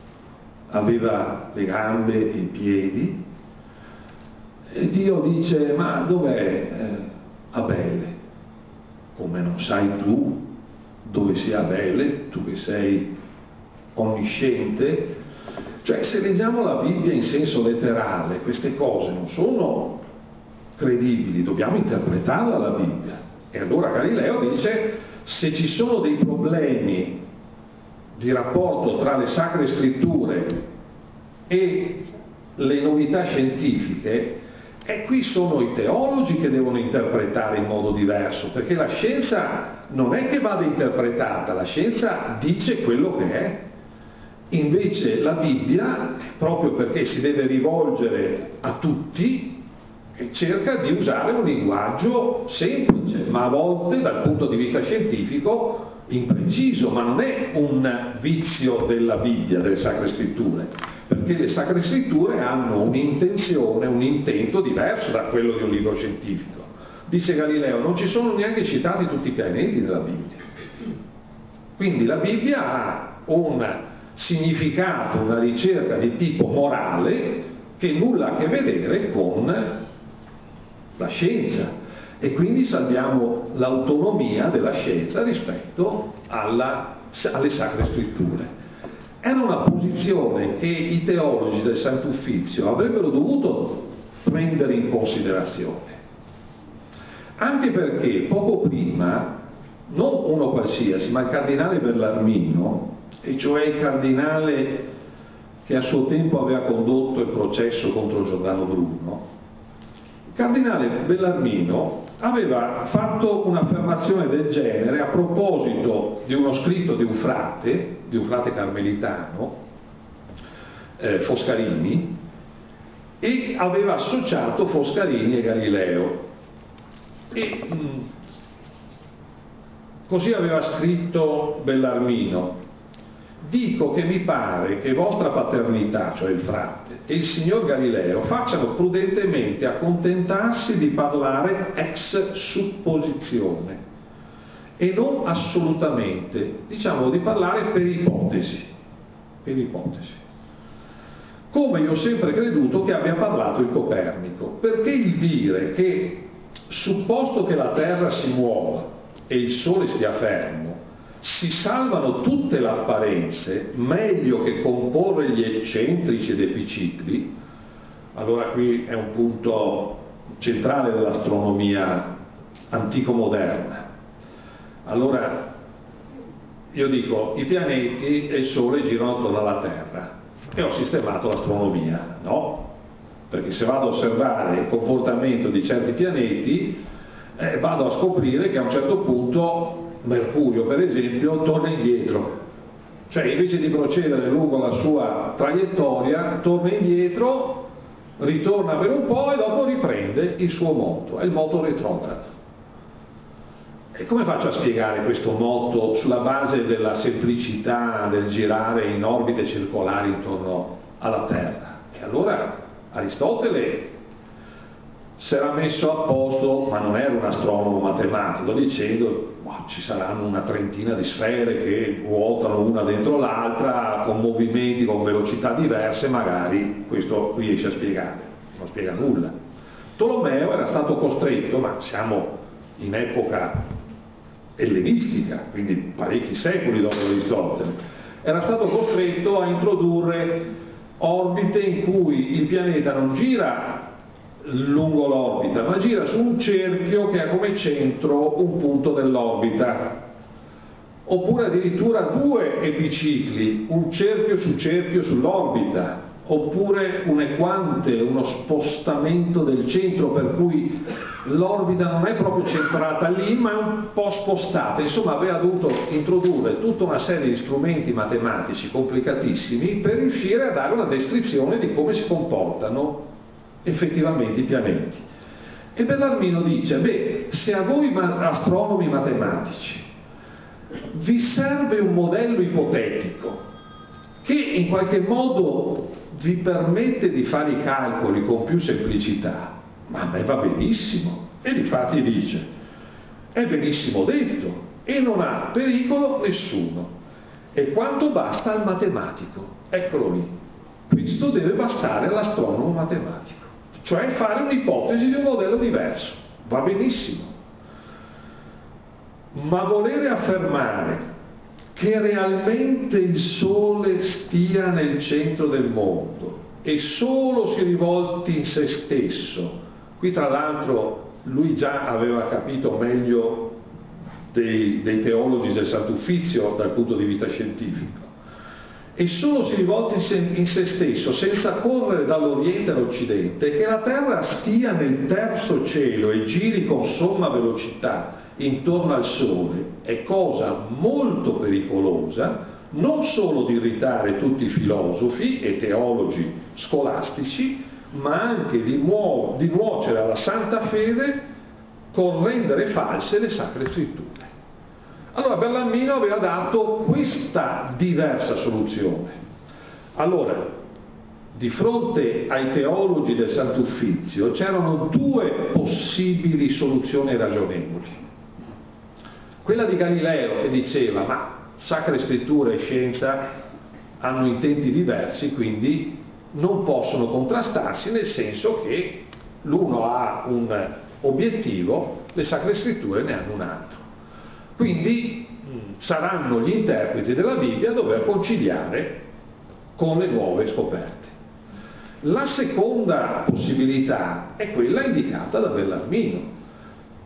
aveva le gambe e i piedi, e Dio dice: ma dov'è eh, Abele? Come non sai tu dove sia Abele, tu che sei onnisciente? Cioè, se leggiamo la Bibbia in senso letterale, queste cose non sono credibili, dobbiamo interpretarla la Bibbia. E allora Galileo dice: se ci sono dei problemi di rapporto tra le sacre scritture e le novità scientifiche, e qui sono i teologi che devono interpretare in modo diverso, perché la scienza non è che vada interpretata, la scienza dice quello che è. Invece la Bibbia, proprio perché si deve rivolgere a tutti, cerca di usare un linguaggio semplice, ma a volte dal punto di vista scientifico impreciso, ma non è un vizio della Bibbia, delle Sacre Scritture, perché le Sacre Scritture hanno un'intenzione, un intento diverso da quello di un libro scientifico. Dice Galileo: non ci sono neanche citati tutti i pianeti nella Bibbia. Quindi la Bibbia ha un significato, una ricerca di tipo morale che nulla ha a che vedere con la scienza, e quindi salviamo l'autonomia della scienza rispetto alla, alle Sacre Scritture. Era una posizione che i teologi del Sant'Uffizio avrebbero dovuto prendere in considerazione. Anche perché poco prima, non uno qualsiasi, ma il cardinale Bellarmino, e cioè il cardinale che a suo tempo aveva condotto il processo contro Giordano Bruno, il cardinale Bellarmino aveva fatto un'affermazione del genere a proposito di uno scritto di un frate, di un frate carmelitano, eh, Foscarini, e aveva associato Foscarini e Galileo. E mh, così aveva scritto Bellarmino: dico che mi pare che vostra paternità, cioè il frate, e il signor Galileo facciano prudentemente accontentarsi di parlare ex supposizione e non assolutamente, diciamo di parlare per ipotesi, per ipotesi. Come io ho sempre creduto che abbia parlato il Copernico, perché il dire che, supposto che la Terra si muova e il Sole stia fermo, si salvano tutte le apparenze, meglio che comporre gli eccentrici ed epicicli, allora qui è un punto centrale dell'astronomia antico-moderna. Allora io dico, i pianeti e il Sole girano attorno alla Terra e ho sistemato l'astronomia, no? Perché se vado a osservare il comportamento di certi pianeti, eh, vado a scoprire che a un certo punto Mercurio, per esempio, torna indietro, cioè invece di procedere lungo la sua traiettoria, torna indietro, ritorna per un po' e dopo riprende il suo moto, è il moto retrogrado. E come faccio a spiegare questo moto sulla base della semplicità del girare in orbite circolari intorno alla Terra? E allora Aristotele si era messo a posto, ma non era un astronomo matematico, dicendo oh, ci saranno una trentina di sfere che ruotano una dentro l'altra con movimenti, con velocità diverse, magari questo riesce a spiegare, non spiega nulla. Tolomeo era stato costretto, ma siamo in epoca ellenistica, quindi parecchi secoli dopo Aristotele, era stato costretto a introdurre orbite in cui il pianeta non gira lungo l'orbita, ma gira su un cerchio che ha come centro un punto dell'orbita, oppure addirittura due epicicli, un cerchio su cerchio sull'orbita, oppure un equante, uno spostamento del centro per cui l'orbita non è proprio centrata lì ma è un po' spostata. Insomma, aveva dovuto introdurre tutta una serie di strumenti matematici complicatissimi per riuscire a dare una descrizione di come si comportano effettivamente i pianeti. E Bellarmino dice, beh, se a voi astronomi matematici vi serve un modello ipotetico che in qualche modo vi permette di fare i calcoli con più semplicità, ma a me va benissimo. E difatti dice, è benissimo detto e non ha pericolo nessuno. E quanto basta al matematico? Eccolo lì. Questo deve bastare all'astronomo matematico, cioè fare un'ipotesi di un modello diverso. Va benissimo. Ma volere affermare che realmente il Sole stia nel centro del mondo e solo si rivolti in se stesso, qui tra l'altro lui già aveva capito meglio dei, dei teologi del Sant'Uffizio dal punto di vista scientifico, e solo si rivolti in se, in se stesso senza correre dall'Oriente all'Occidente, che la Terra stia nel terzo cielo e giri con somma velocità intorno al Sole è cosa molto pericolosa, non solo di irritare tutti i filosofi e teologi scolastici, ma anche di, nuo- di nuocere alla santa fede con rendere false le sacre scritture. Allora Bellarmino aveva dato questa diversa soluzione. Allora, di fronte ai teologi del Sant'Uffizio c'erano due possibili soluzioni ragionevoli. Quella di Galileo che diceva ma sacre scritture e scienza hanno intenti diversi, quindi non possono contrastarsi, nel senso che l'uno ha un obiettivo, le sacre scritture ne hanno un altro. Quindi mh, saranno gli interpreti della Bibbia a dover conciliare con le nuove scoperte. La seconda possibilità è quella indicata da Bellarmino.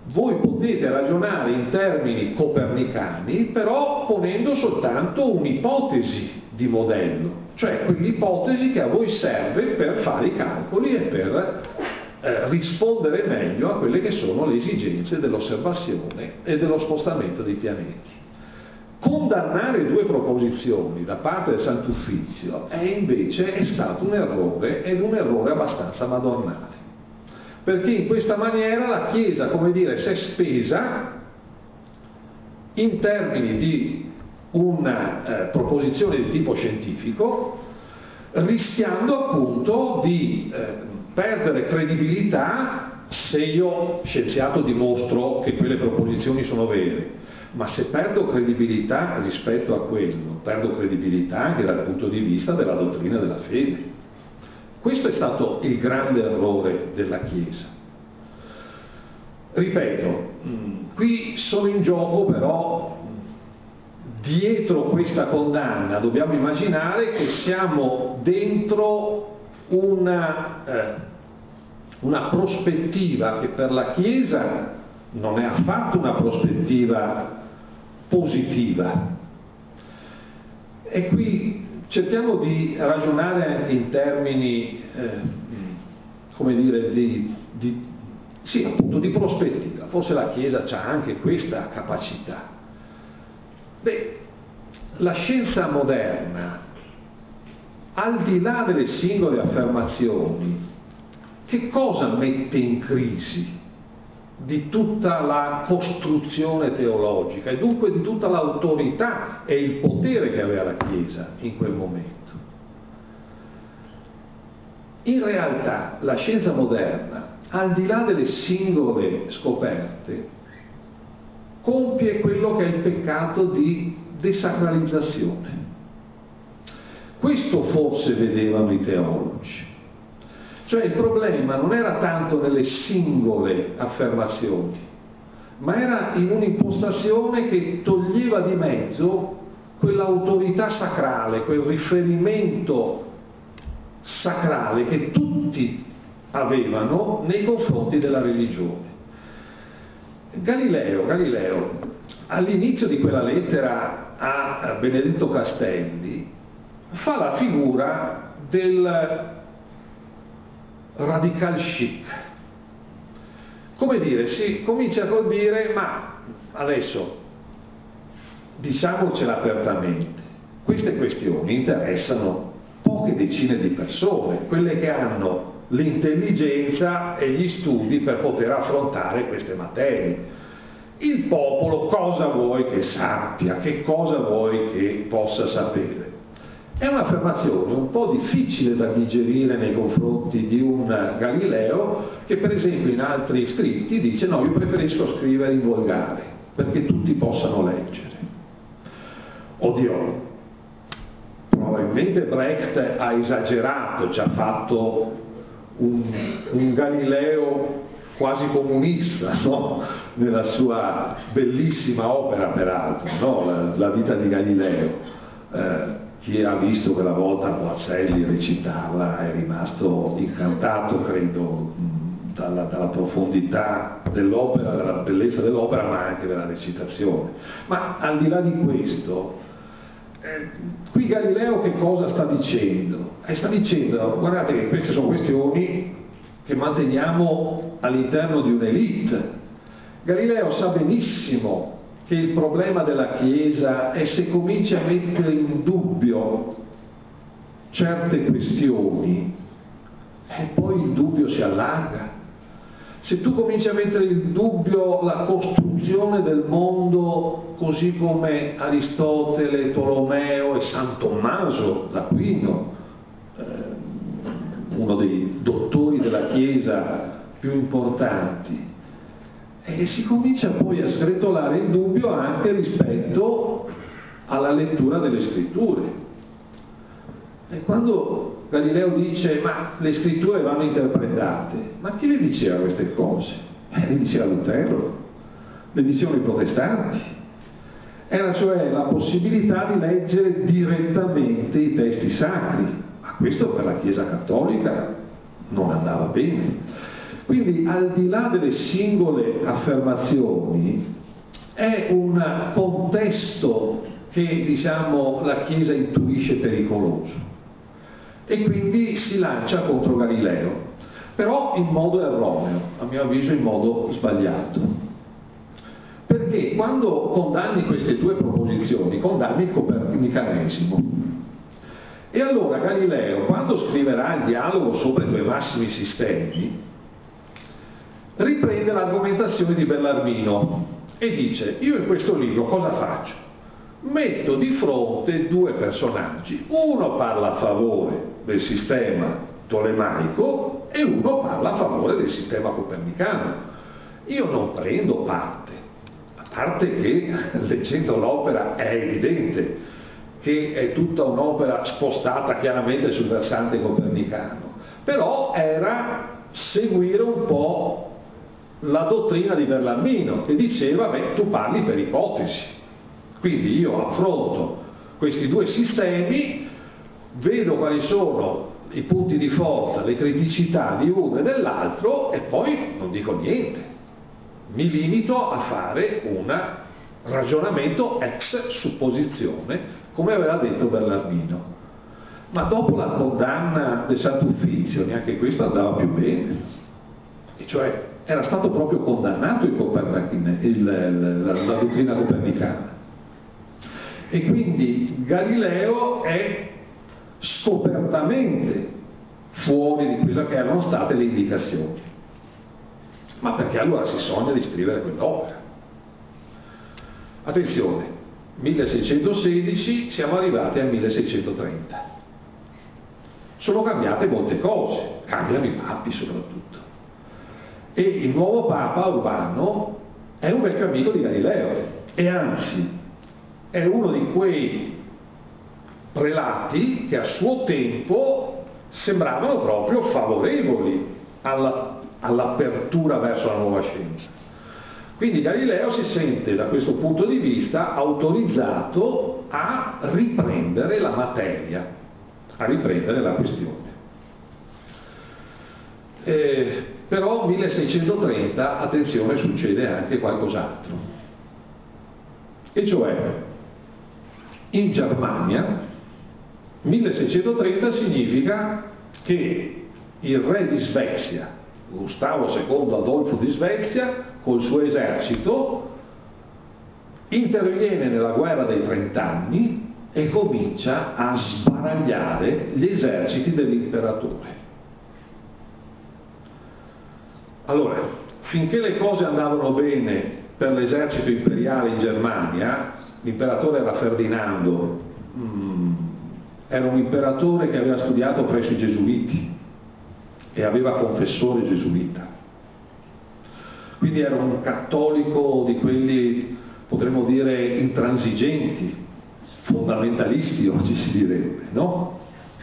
voi potete ragionare in termini copernicani, però ponendo soltanto un'ipotesi di modello, cioè quell'ipotesi che a voi serve per fare i calcoli e per eh, rispondere meglio a quelle che sono le esigenze dell'osservazione e dello spostamento dei pianeti. Condannare due proposizioni da parte del Sant'Uffizio è invece è stato un errore, ed un errore abbastanza madornale, perché in questa maniera la Chiesa, come dire, si è spesa in termini di una eh, proposizione di tipo scientifico, rischiando appunto di eh, perdere credibilità se io, scienziato, dimostro che quelle proposizioni sono vere. Ma se perdo credibilità rispetto a quello, perdo credibilità anche dal punto di vista della dottrina della fede. Questo è stato il grande errore della Chiesa. Ripeto, qui sono in gioco però, dietro questa condanna, dobbiamo immaginare che siamo dentro una, eh, una prospettiva che per la Chiesa non è affatto una prospettiva positiva. E qui cerchiamo di ragionare anche in termini, eh, come dire, di, di, sì, appunto, di prospettiva. Forse la Chiesa ha anche questa capacità. Beh, la scienza moderna, al di là delle singole affermazioni, che cosa mette in crisi di tutta la costruzione teologica e dunque di tutta l'autorità e il potere che aveva la Chiesa in quel momento? In realtà la scienza moderna, al di là delle singole scoperte, compie quello che è il peccato di desacralizzazione. Questo forse vedevano i teologi. Cioè il problema non era tanto nelle singole affermazioni, ma era in un'impostazione che toglieva di mezzo quell'autorità sacrale, quel riferimento sacrale che tutti avevano nei confronti della religione. Galileo, Galileo all'inizio di quella lettera a Benedetto Castelli fa la figura del radical chic, come dire, si comincia col dire: ma adesso diciamocela apertamente, queste questioni interessano poche decine di persone, quelle che hanno l'intelligenza e gli studi per poter affrontare queste materie. Il popolo cosa vuoi che sappia, che cosa vuoi che possa sapere? È un'affermazione un po' difficile da digerire nei confronti di un Galileo che, per esempio, in altri scritti dice: no, io preferisco scrivere in volgare perché tutti possano leggere. Oddio, probabilmente Brecht ha esagerato, ci ha fatto un, un Galileo quasi comunista, no? Nella sua bellissima opera, peraltro, no? la, la vita di Galileo. Eh, chi ha visto quella volta Guazzelli recitarla è rimasto incantato, credo, dalla, dalla profondità dell'opera, dalla bellezza dell'opera, ma anche della recitazione. Ma al di là di questo, eh, qui Galileo che cosa sta dicendo? Eh, sta dicendo: guardate che queste sono questioni che manteniamo all'interno di un'elite. Galileo sa benissimo che il problema della Chiesa è se comincia a mettere in dubbio certe questioni e poi il dubbio si allarga. Se tu cominci a mettere in dubbio la costruzione del mondo così come Aristotele, Tolomeo e San Tommaso d'Aquino, eh, uno dei dottori della Chiesa più importanti, e si comincia poi a sgretolare il dubbio anche rispetto alla lettura delle scritture. E quando Galileo dice: ma le scritture vanno interpretate, ma chi le diceva queste cose? Eh, le diceva Lutero, le dicevano i protestanti. Era cioè la possibilità di leggere direttamente i testi sacri, ma questo per la Chiesa cattolica non andava bene. Quindi al di là delle singole affermazioni è un contesto che, diciamo, la Chiesa intuisce pericoloso e quindi si lancia contro Galileo, però in modo erroneo, a mio avviso in modo sbagliato, perché quando condanni queste due proposizioni condanni il copernicanesimo. E allora Galileo, quando scriverà il dialogo sopra i due massimi sistemi, riprende l'argomentazione di Bellarmino e dice: io in questo libro cosa faccio? Metto di fronte due personaggi, uno parla a favore del sistema tolemaico e uno parla a favore del sistema copernicano. Io non prendo parte, a parte che leggendo l'opera è evidente che è tutta un'opera spostata chiaramente sul versante copernicano, però era seguire un po' la dottrina di Bellarmino, che diceva: beh, tu parli per ipotesi, quindi io affronto questi due sistemi, vedo quali sono i punti di forza, le criticità di uno e dell'altro e poi non dico niente, mi limito a fare un ragionamento ex supposizione, come aveva detto Bellarmino. Ma dopo la condanna del Sant'Uffizio neanche questo andava più bene, e cioè era stato proprio condannato il Copernic, il, la, la dottrina copernicana, e quindi Galileo è scopertamente fuori di quelle che erano state le indicazioni. Ma perché allora si sogna di scrivere quell'opera? Attenzione, milleseicentosedici, siamo arrivati al milleseicentotrenta. Sono cambiate molte cose, cambiano i papi soprattutto. E il nuovo Papa Urbano è un vecchio amico di Galileo, e anzi è uno di quei prelati che a suo tempo sembravano proprio favorevoli alla, all'apertura verso la nuova scienza. Quindi Galileo si sente da questo punto di vista autorizzato a riprendere la materia, a riprendere la questione. Eh, però milleseicentotrenta, attenzione, succede anche qualcos'altro, e cioè in Germania milleseicentotrenta significa che il re di Svezia, Gustavo secondo Adolfo di Svezia, col suo esercito interviene nella guerra dei trent'anni e comincia a sbaragliare gli eserciti dell'imperatore. Allora, finché le cose andavano bene per l'esercito imperiale in Germania, l'imperatore era Ferdinando, mm, era un imperatore che aveva studiato presso i Gesuiti e aveva confessore gesuita, quindi era un cattolico di quelli, potremmo dire, intransigenti, fondamentalisti oggi si direbbe, no?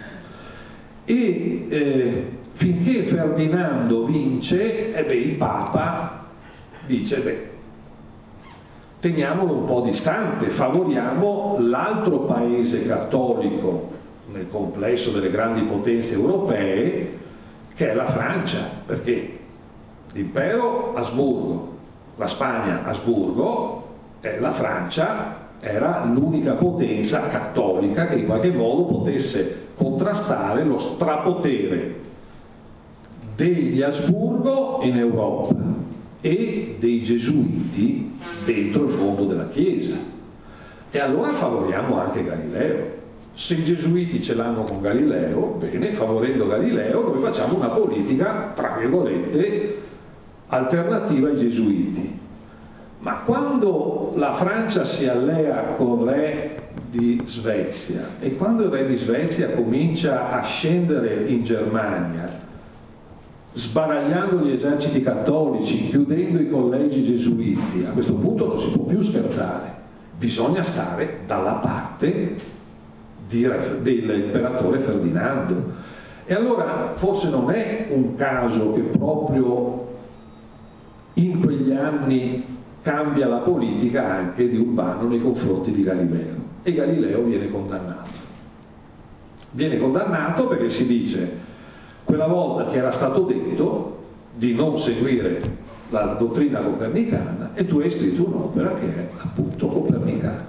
E eh, finché Ferdinando vince, eh beh, il Papa dice: beh, teniamolo un po' distante, favoriamo l'altro paese cattolico nel complesso delle grandi potenze europee, che è la Francia, perché l'impero Asburgo, la Spagna Asburgo, e la Francia era l'unica potenza cattolica che in qualche modo potesse contrastare lo strapotere degli Asburgo in Europa e dei Gesuiti dentro il mondo della Chiesa. E allora favoriamo anche Galileo. Se i Gesuiti ce l'hanno con Galileo, bene, favorendo Galileo noi facciamo una politica, tra virgolette, alternativa ai Gesuiti. Ma quando la Francia si allea con il re di Svezia e quando il re di Svezia comincia a scendere in Germania, sbaragliando gli eserciti cattolici, chiudendo i collegi gesuiti, a questo punto non si può più scherzare, bisogna stare dalla parte di, dell'imperatore Ferdinando. E allora forse non è un caso che proprio in quegli anni cambia la politica anche di Urbano nei confronti di Galileo, e Galileo viene condannato. Viene condannato perché si dice: quella volta ti era stato detto di non seguire la dottrina copernicana, e tu hai scritto un'opera che è appunto copernicana.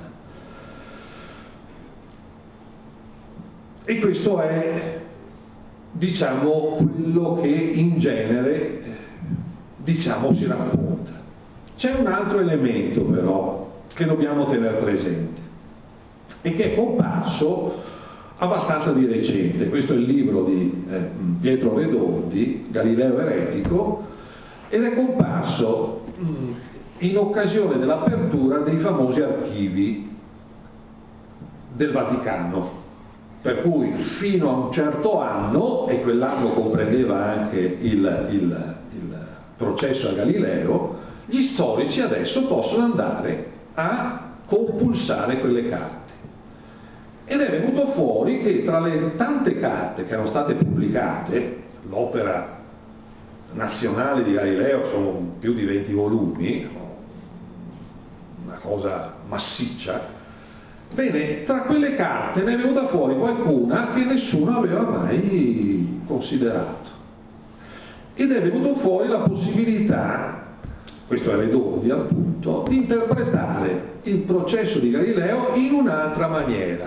E questo è, diciamo, quello che in genere, diciamo, si racconta. C'è un altro elemento però che dobbiamo tenere presente e che è comparso abbastanza di recente. Questo è il libro di eh, Pietro Redondi, Galileo Eretico, ed è comparso mh, in occasione dell'apertura dei famosi archivi del Vaticano. Per cui fino a un certo anno, e quell'anno comprendeva anche il, il, il processo a Galileo, gli storici adesso possono andare a compulsare quelle carte. Ed è venuto fuori che tra le tante carte che erano state pubblicate, l'opera nazionale di Galileo sono più di venti volumi, una cosa massiccia. Bene, tra quelle carte ne è venuta fuori qualcuna che nessuno aveva mai considerato. Ed è venuto fuori la possibilità, questo è Redondi appunto, di interpretare il processo di Galileo in un'altra maniera.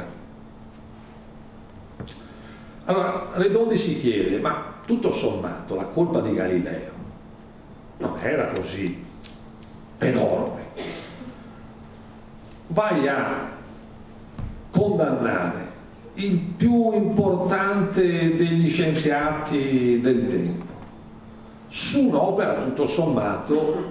Allora, Redondi si chiede, ma tutto sommato la colpa di Galileo non era così enorme. Vai a condannare il più importante degli scienziati del tempo su un'opera tutto sommato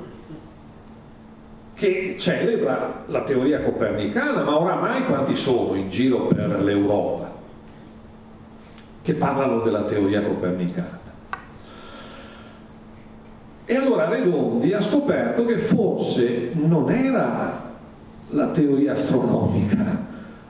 che celebra la teoria copernicana, ma oramai quanti sono in giro per l'Europa che parlano della teoria copernicana? E allora Redondi ha scoperto che forse non era la teoria astronomica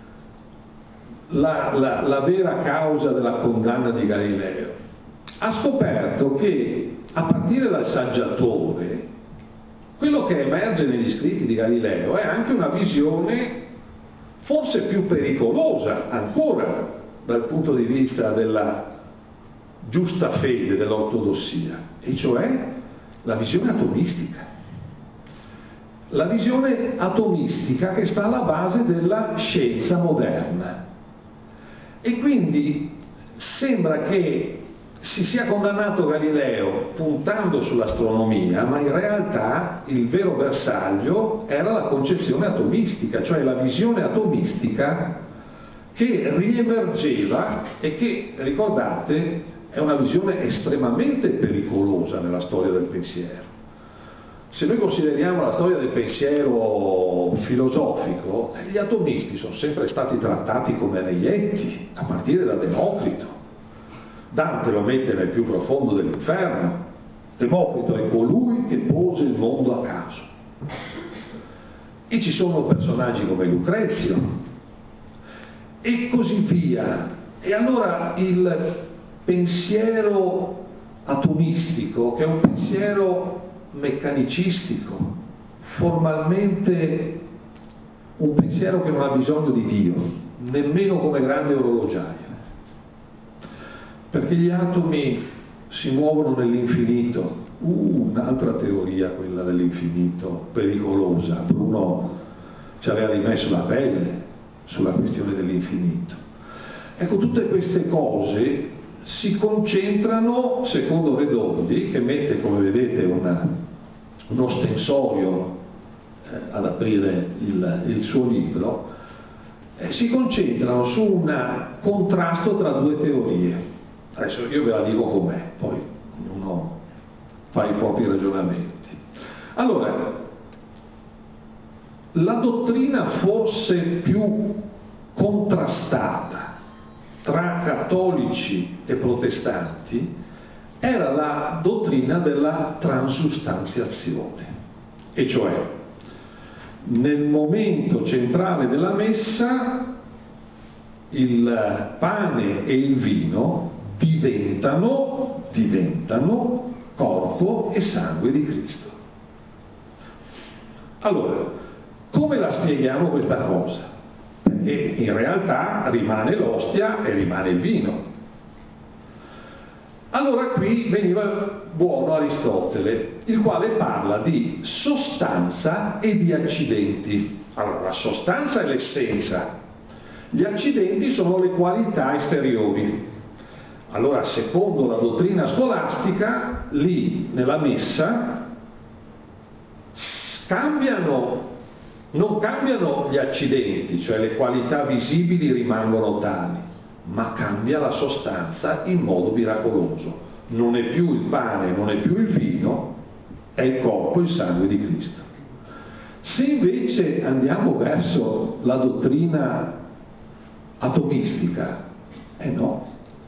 La, la, la vera causa della condanna di Galileo. Ha scoperto che a partire dal saggiatore quello che emerge negli scritti di Galileo è anche una visione forse più pericolosa ancora dal punto di vista della giusta fede, dell'ortodossia, e cioè la visione atomistica. La visione atomistica che sta alla base della scienza moderna. E quindi sembra che si sia condannato Galileo puntando sull'astronomia, ma in realtà il vero bersaglio era la concezione atomistica, cioè la visione atomistica che riemergeva e che, ricordate, è una visione estremamente pericolosa nella storia del pensiero. Se noi consideriamo la storia del pensiero filosofico, gli atomisti sono sempre stati trattati come reietti, a partire da Democrito. Dante lo mette nel più profondo dell'inferno. Democrito è colui che pose il mondo a caso. E ci sono personaggi come Lucrezio, e così via. E allora il pensiero atomistico, che è un pensiero meccanicistico, formalmente un pensiero che non ha bisogno di Dio, nemmeno come grande orologiaio, perché gli atomi si muovono nell'infinito. Uh, un'altra teoria, quella dell'infinito, pericolosa. Bruno ci aveva rimesso la pelle sulla questione dell'infinito. Ecco, tutte queste cose si concentrano, secondo Redondi, che mette, come vedete, una, uno stensorio eh, ad aprire il, il suo libro, eh, si concentrano su un contrasto tra due teorie. Adesso io ve la dico com'è, poi ognuno fa i propri ragionamenti. Allora, la dottrina forse più contrastata tra cattolici e protestanti era la dottrina della transustanziazione, e cioè nel momento centrale della messa il pane e il vino diventano, diventano corpo e sangue di Cristo. Allora, come la spieghiamo questa cosa? Perché in realtà rimane l'ostia e rimane il vino. Allora qui veniva buono Aristotele, il quale parla di sostanza e di accidenti. Allora, la sostanza è l'essenza, gli accidenti sono le qualità esteriori. Allora, secondo la dottrina scolastica, lì nella messa cambiano, non cambiano gli accidenti, cioè le qualità visibili rimangono tali, ma cambia la sostanza in modo miracoloso. Non è più il pane, non è più il vino, è il corpo e il sangue di Cristo. Se invece andiamo verso la dottrina atomistica, eh no.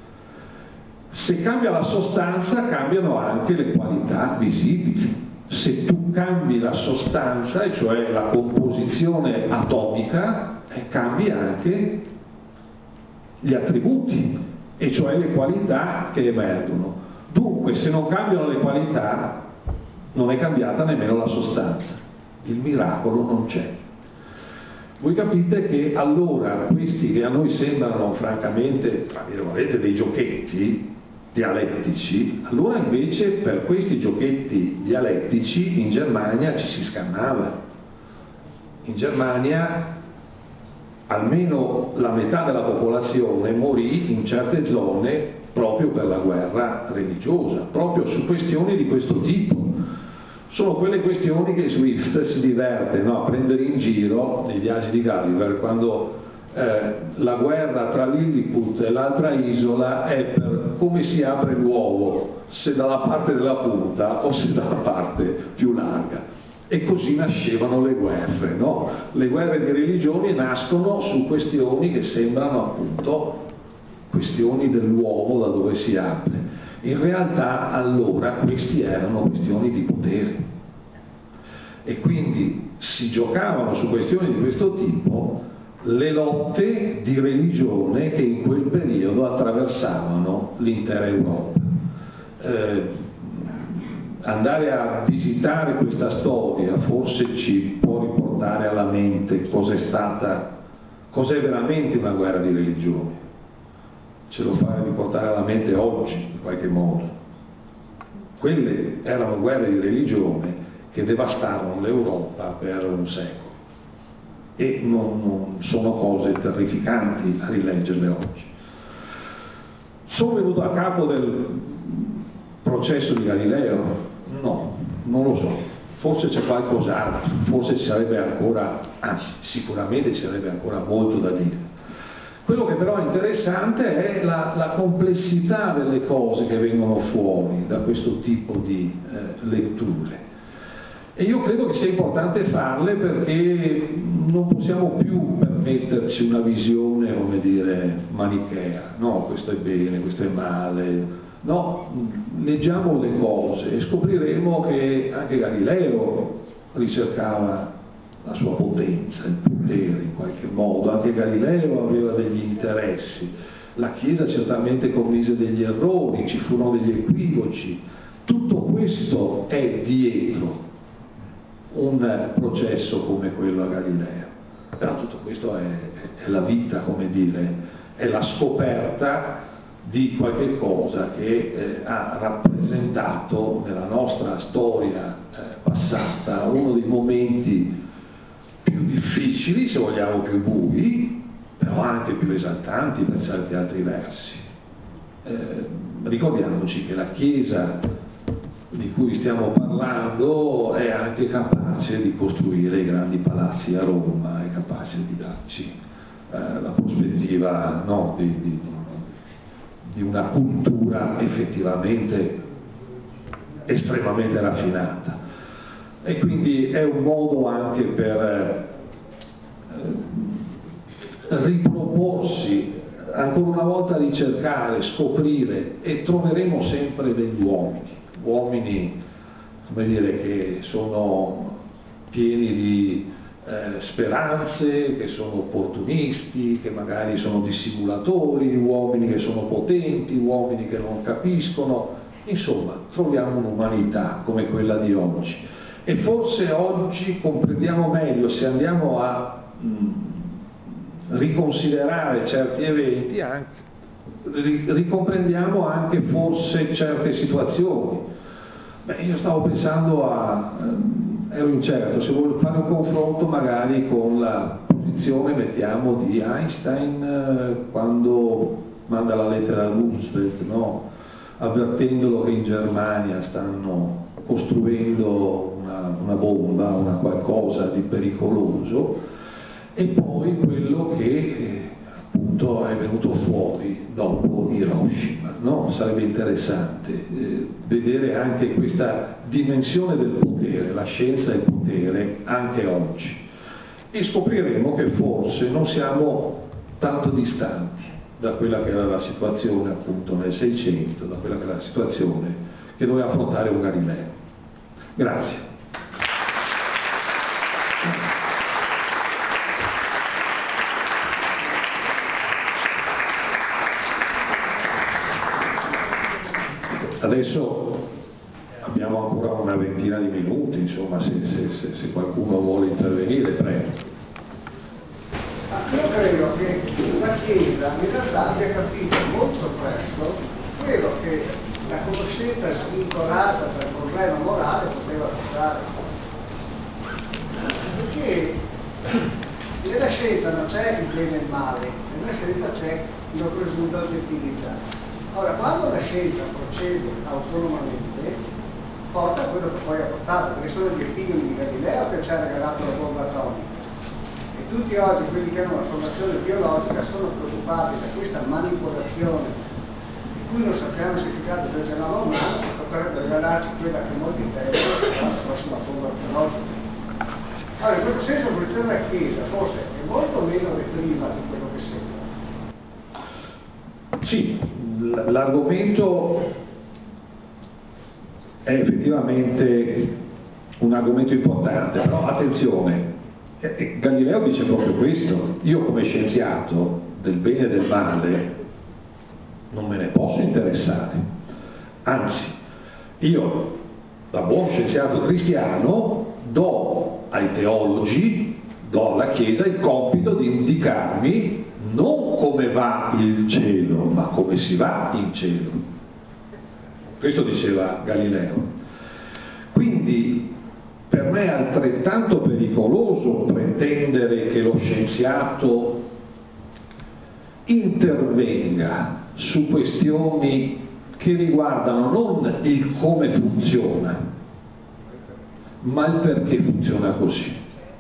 Se cambia la sostanza, cambiano anche le qualità visibili. Se tu cambi la sostanza, e cioè la composizione atomica, eh, cambi anche gli attributi, e cioè le qualità che emergono. Dunque, se non cambiano le qualità, non è cambiata nemmeno la sostanza. Il miracolo non c'è. Voi capite che allora questi che a noi sembrano francamente, tra virgolette, dei giochetti dialettici, allora invece per questi giochetti dialettici in Germania ci si scannava. In Germania almeno la metà della popolazione morì in certe zone proprio per la guerra religiosa, proprio su questioni di questo tipo. Sono quelle questioni che Swift si diverte, no, a prendere in giro nei viaggi di Gulliver, quando eh, la guerra tra Lilliput e l'altra isola è per come si apre l'uovo, se dalla parte della punta o se dalla parte più larga. E così nascevano le guerre, no? Le guerre di religioni nascono su questioni che sembrano appunto questioni dell'uomo, da dove si apre. In realtà allora questi erano questioni di potere, e quindi si giocavano su questioni di questo tipo le lotte di religione che in quel periodo attraversavano l'intera Europa. Eh, andare a visitare questa storia forse ci può riportare alla mente cos'è stata, cos'è veramente una guerra di religione. Ce lo fa riportare alla mente oggi in qualche modo. Quelle erano guerre di religione che devastarono l'Europa per un secolo, e non, non sono cose terrificanti a rileggerle oggi. Sono venuto a capo del processo di Galileo? No, non lo so, forse c'è qualcos'altro, forse ci sarebbe ancora, anzi sicuramente ci sarebbe ancora molto da dire. Quello che però è interessante è la, la complessità delle cose che vengono fuori da questo tipo di eh, letture, e io credo che sia importante farle perché non possiamo più permetterci una visione, come dire, manichea, no, questo è bene, questo è male, no, leggiamo le cose e scopriremo che anche Galileo ricercava la sua potenza, il potere in qualche modo, anche Galileo aveva degli interessi, la Chiesa certamente commise degli errori, ci furono degli equivoci, tutto questo è dietro un processo come quello a Galileo, però tutto questo è, è la vita, come dire, è la scoperta di qualche cosa che eh, ha rappresentato nella nostra storia eh, passata uno dei momenti più difficili, se vogliamo più bui, però anche più esaltanti per certi altri versi. Eh, ricordiamoci che la Chiesa di cui stiamo parlando è anche capace di costruire i grandi palazzi a Roma, è capace di darci eh, la prospettiva, no, di, di, di una cultura effettivamente estremamente raffinata. E quindi è un modo anche per eh, riproporsi, ancora una volta ricercare, scoprire, e troveremo sempre degli uomini, uomini, come dire, che sono pieni di eh, speranze, che sono opportunisti, che magari sono dissimulatori, uomini che sono potenti, uomini che non capiscono, insomma troviamo un'umanità come quella di oggi. E forse oggi comprendiamo meglio, se andiamo a mh, riconsiderare certi eventi, anche, ricomprendiamo anche forse certe situazioni. Beh, io stavo pensando a, eh, ero incerto, se volevo fare un confronto magari con la posizione, mettiamo, di Einstein eh, quando manda la lettera a Roosevelt, no? Avvertendolo che in Germania stanno costruendo una, una bomba, una qualcosa di pericoloso, e poi quello che eh, appunto è venuto fuori dopo Hiroshima, no? Sarebbe interessante eh, vedere anche questa dimensione del potere, la scienza e il potere anche oggi, e scopriremo che forse non siamo tanto distanti da quella che era la situazione appunto nel Seicento, da quella che era la situazione che doveva affrontare un Galileo. Grazie. Adesso abbiamo ancora una ventina di minuti, insomma, se, se, se, se qualcuno vuole intervenire, prego. Io credo che la Chiesa in realtà abbia capito molto presto quello che la conoscenza svincolata dal problema morale poteva portare. Perché nella scienza non c'è il bene e il male, nella scienza c'è una presunta oggettività. Ora, quando la scienza procede autonomamente, porta a quello che poi ha portato, perché sono gli epigoni di Galileo che ci ha regalato la bomba atomica. E tutti oggi quelli che hanno una formazione biologica sono preoccupati da questa manipolazione di cui non sappiamo il significato del genoma umano, che potrebbe regalarci quella che molti pensano che sarà la prossima bomba biologica. Allora, in questo senso la posizione della Chiesa forse è molto meno reprima di quello che sembra. Sì, l'argomento è effettivamente un argomento importante, però attenzione, Galileo dice proprio questo: io come scienziato del bene e del male non me ne posso interessare, anzi io da buon scienziato cristiano do ai teologi, do alla Chiesa il compito di indicarmi non come va il cielo, ma come si va in cielo. Questo diceva Galileo. Quindi per me è altrettanto pericoloso pretendere che lo scienziato intervenga su questioni che riguardano non il come funziona, ma il perché funziona così.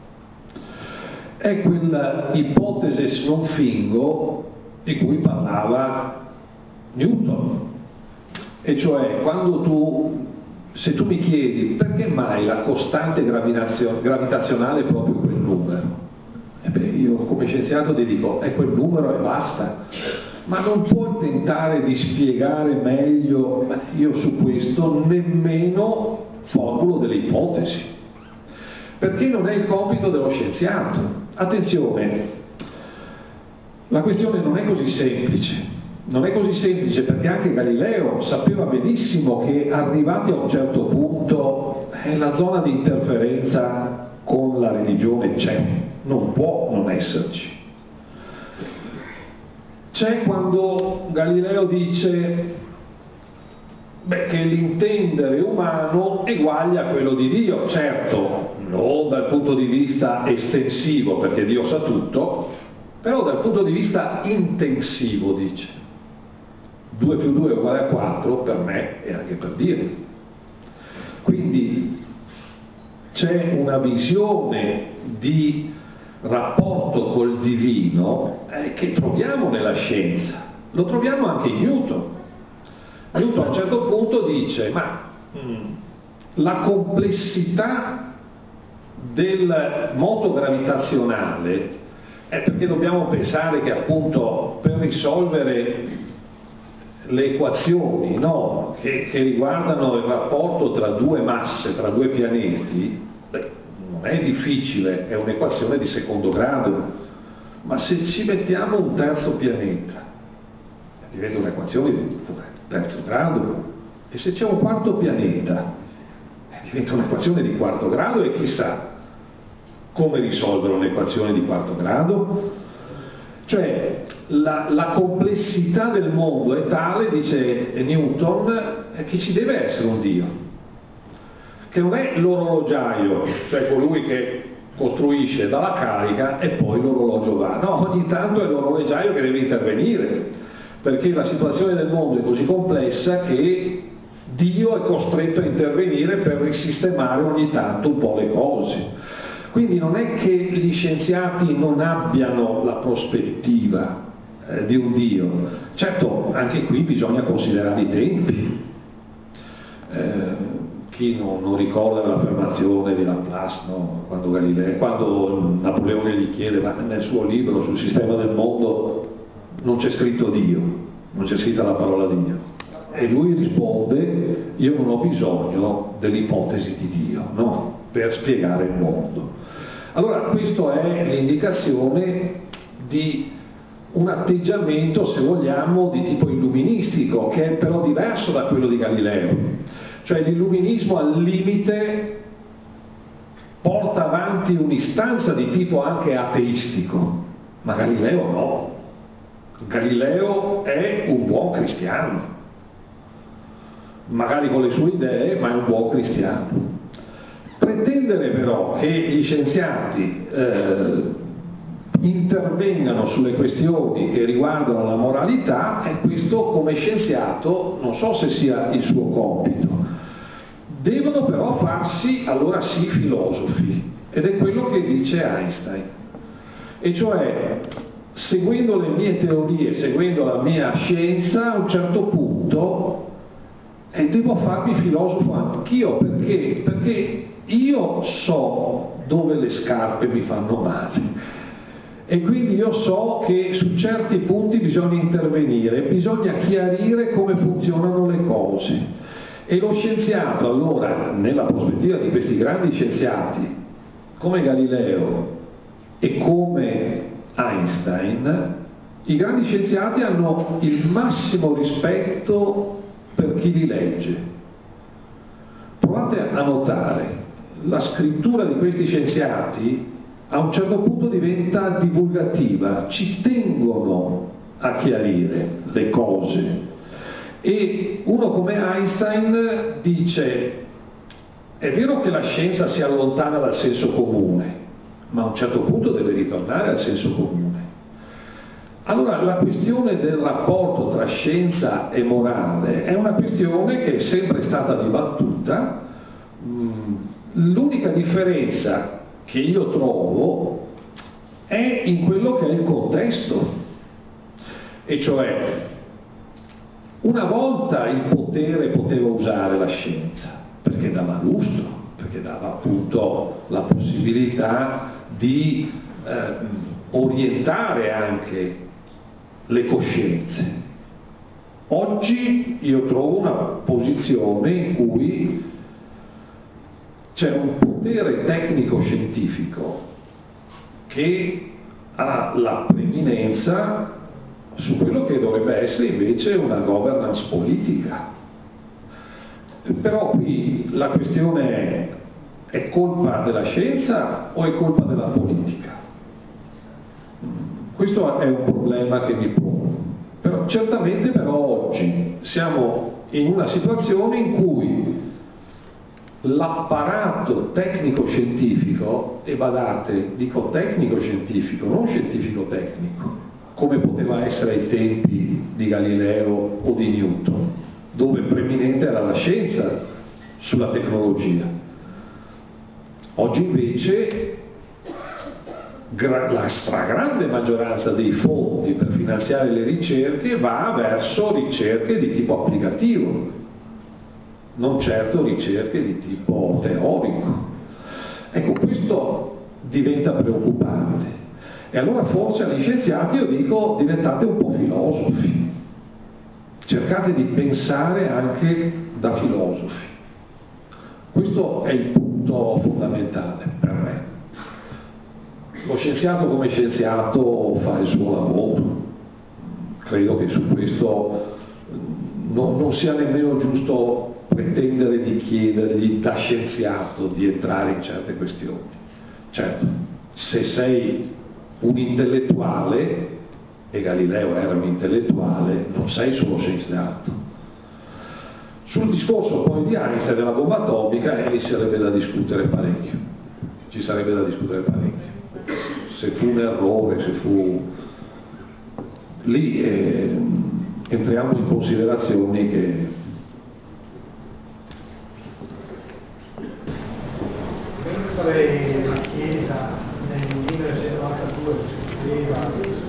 È quella ipotesi non fingo di cui parlava Newton, e cioè quando tu, se tu mi chiedi perché mai la costante gravitazionale è proprio quel numero, e beh, io come scienziato ti dico è quel numero e basta, ma non puoi tentare di spiegare meglio. Io su questo nemmeno formulo delle ipotesi, perché non è il compito dello scienziato. Attenzione, la questione non è così semplice, non è così semplice perché anche Galileo sapeva benissimo che arrivati a un certo punto eh, la zona di interferenza con la religione c'è, non può non esserci. C'è quando Galileo dice beh, che l'intendere umano eguaglia a quello di Dio, certo non dal punto di vista estensivo perché Dio sa tutto, però dal punto di vista intensivo dice due più due è uguale a quattro per me e anche per Dio. Quindi c'è una visione di rapporto col divino eh, che troviamo nella scienza, lo troviamo anche in Newton. Newton a un certo punto dice ma mh, la complessità del moto gravitazionale è perché dobbiamo pensare che appunto per risolvere le equazioni, no, che, che riguardano il rapporto tra due masse, tra due pianeti, beh, non è difficile, è un'equazione di secondo grado, ma se ci mettiamo un terzo pianeta diventa un'equazione di terzo grado, e se c'è un quarto pianeta diventa un'equazione di quarto grado, e chissà come risolvere un'equazione di quarto grado. Cioè la, la complessità del mondo è tale, dice Newton, che ci deve essere un Dio. che non è l'orologiaio, cioè colui che costruisce dalla carica e poi l'orologio va, no, ogni tanto è l'orologiaio che deve intervenire, perché la situazione del mondo è così complessa che Dio è costretto a intervenire per risistemare ogni tanto un po' le cose. Quindi non è che gli scienziati non abbiano la prospettiva eh, di un Dio. Certo, anche qui bisogna considerare i tempi. Eh, chi non, non ricorda l'affermazione di Laplace, no? quando, Galileo, quando Napoleone gli chiede, ma nel suo libro sul sistema del mondo non c'è scritto Dio, non c'è scritta la parola Dio. E lui risponde, io non ho bisogno dell'ipotesi di Dio, no? per spiegare il mondo. Allora questa è l'indicazione di un atteggiamento, se vogliamo, di tipo illuministico, che è però diverso da quello di Galileo. Cioè l'illuminismo al limite porta avanti un'istanza di tipo anche ateistico, ma Galileo no. Galileo è un buon cristiano, magari con le sue idee, ma è un buon cristiano. Pretendere però che gli scienziati eh, intervengano sulle questioni che riguardano la moralità, e questo come scienziato non so se sia il suo compito. Devono però farsi allora sì filosofi, ed è quello che dice Einstein, e cioè seguendo le mie teorie, seguendo la mia scienza, a un certo punto eh, devo farmi filosofo anch'io, perché? Perché io so dove le scarpe mi fanno male, e quindi io so che su certi punti bisogna intervenire, bisogna chiarire come funzionano le cose. E lo scienziato allora, nella prospettiva di questi grandi scienziati come Galileo e come Einstein, i grandi scienziati hanno il massimo rispetto per chi li legge. Provate a notare, la scrittura di questi scienziati a un certo punto diventa divulgativa, ci tengono a chiarire le cose. E uno come Einstein dice, è vero che la scienza si allontana dal senso comune, ma a un certo punto deve ritornare al senso comune. Allora la questione del rapporto tra scienza e morale è una questione che è sempre stata dibattuta. L'unica differenza che io trovo è in quello che è il contesto, e cioè una volta il potere poteva usare la scienza perché dava lustro, perché dava appunto la possibilità di eh, orientare anche le coscienze. Oggi io trovo una posizione in cui c'è un potere tecnico-scientifico che ha la preminenza su quello che dovrebbe essere invece una governance politica. Però qui la questione è: è colpa della scienza o è colpa della politica? Questo è un problema che mi pongo. Però, certamente però oggi siamo in una situazione in cui l'apparato tecnico-scientifico, e badate, dico tecnico-scientifico, non scientifico-tecnico, come poteva essere ai tempi di Galileo o di Newton, dove preminente era la scienza sulla tecnologia. Oggi invece la stragrande maggioranza dei fondi per finanziare le ricerche va verso ricerche di tipo applicativo, non certo ricerche di tipo teorico. Ecco, questo diventa preoccupante. E allora forse agli scienziati io dico: diventate un po' filosofi, cercate di pensare anche da filosofi. Questo è il punto fondamentale per me. Lo scienziato come scienziato fa il suo lavoro, credo che su questo non, non sia nemmeno giusto pretendere di chiedergli da scienziato di entrare in certe questioni. Certo, se sei un intellettuale, e Galileo era un intellettuale, non sei solo scienziato. Sul discorso poi di Einstein della bomba atomica eh, sarebbe da discutere parecchio, ci sarebbe da discutere parecchio, se fu un errore, se fu lì eh, entriamo in considerazioni che mentre la Chiesa nel millenovecentonovantadue discuteva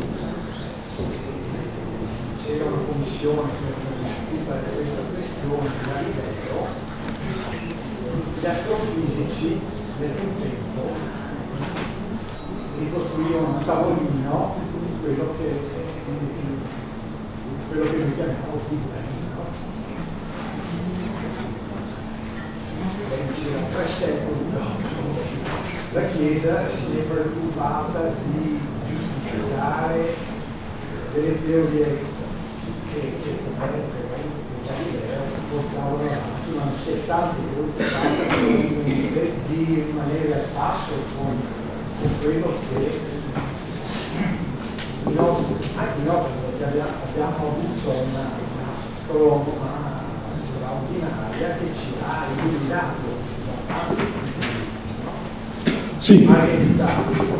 c'era una commissione per discutere questa questione di Galileo, gli astrofisici nel contempo ricostruivano un tavolino, quello che, quello che noi chiamiamo Big Bang, no? C'era tre secoli dopo, la Chiesa si è preoccupata di giustificare delle teorie che, che Copernico e Galileo portavano avanti, ma si è tanto preoccupata di, di rimanere al passo con, con quello che i nostri, anche i nostri, perché abbiamo, abbiamo avuto una, una stroma straordinaria che ci ha illuminato da parte sì. Ma è evitato.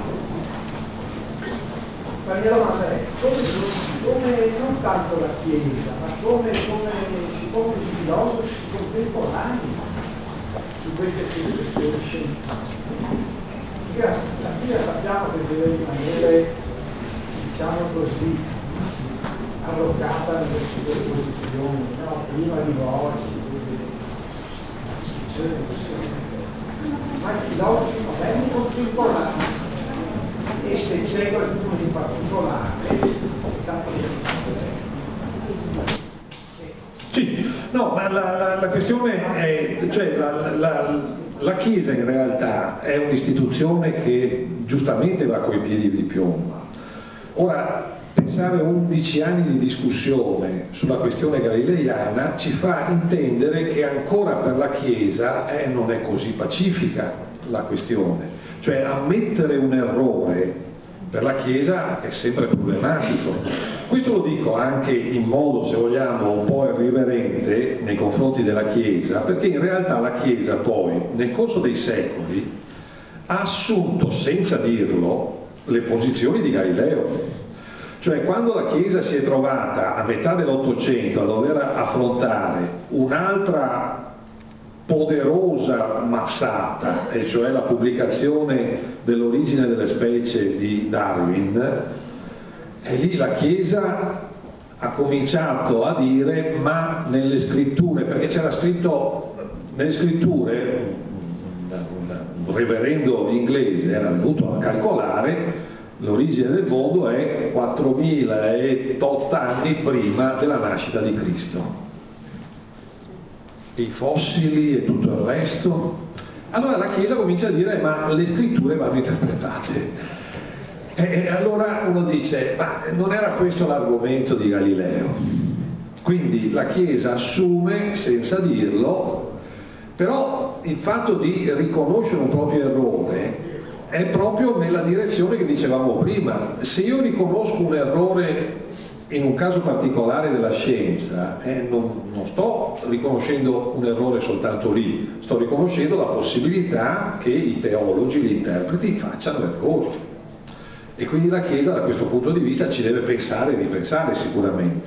La mia domanda è come, come non tanto la Chiesa, ma come, come si pongono i filosofi contemporanei su queste questioni scientifiche. Perché la, la Chiesa sappiamo che deve rimanere, diciamo così, arroccata nelle sue posizioni, no? Prima divorzi, ma i filosofi moderni contemporanei, e se c'è qualcuno in particolare, sì, no, ma la, la, la questione è, cioè la, la, la Chiesa in realtà è un'istituzione che giustamente va coi piedi di piombo. Ora, pensare a undici anni di discussione sulla questione galileiana ci fa intendere che ancora per la Chiesa eh, non è così pacifica la questione, cioè ammettere un errore per la Chiesa è sempre problematico. Questo lo dico anche in modo, se vogliamo, un po' irriverente nei confronti della Chiesa, perché in realtà la Chiesa poi nel corso dei secoli ha assunto, senza dirlo, le posizioni di Galileo. Cioè quando la Chiesa si è trovata a metà dell'Ottocento a dover affrontare un'altra poderosa mazzata, e cioè la pubblicazione dell'origine delle specie di Darwin, e lì la Chiesa ha cominciato a dire ma nelle scritture, perché c'era scritto nelle scritture, un reverendo inglese era venuto a calcolare l'origine del mondo è quattromila e otto anni prima della nascita di Cristo. I fossili e tutto il resto. Allora la Chiesa comincia a dire ma le scritture vanno interpretate. E allora uno dice ma non era questo l'argomento di Galileo? Quindi la Chiesa assume senza dirlo, però il fatto di riconoscere un proprio errore è proprio nella direzione che dicevamo prima. Se io riconosco un errore in un caso particolare della scienza, eh, non, non sto riconoscendo un errore soltanto lì, sto riconoscendo la possibilità che i teologi, gli interpreti facciano errori. E quindi la Chiesa da questo punto di vista ci deve pensare e ripensare sicuramente.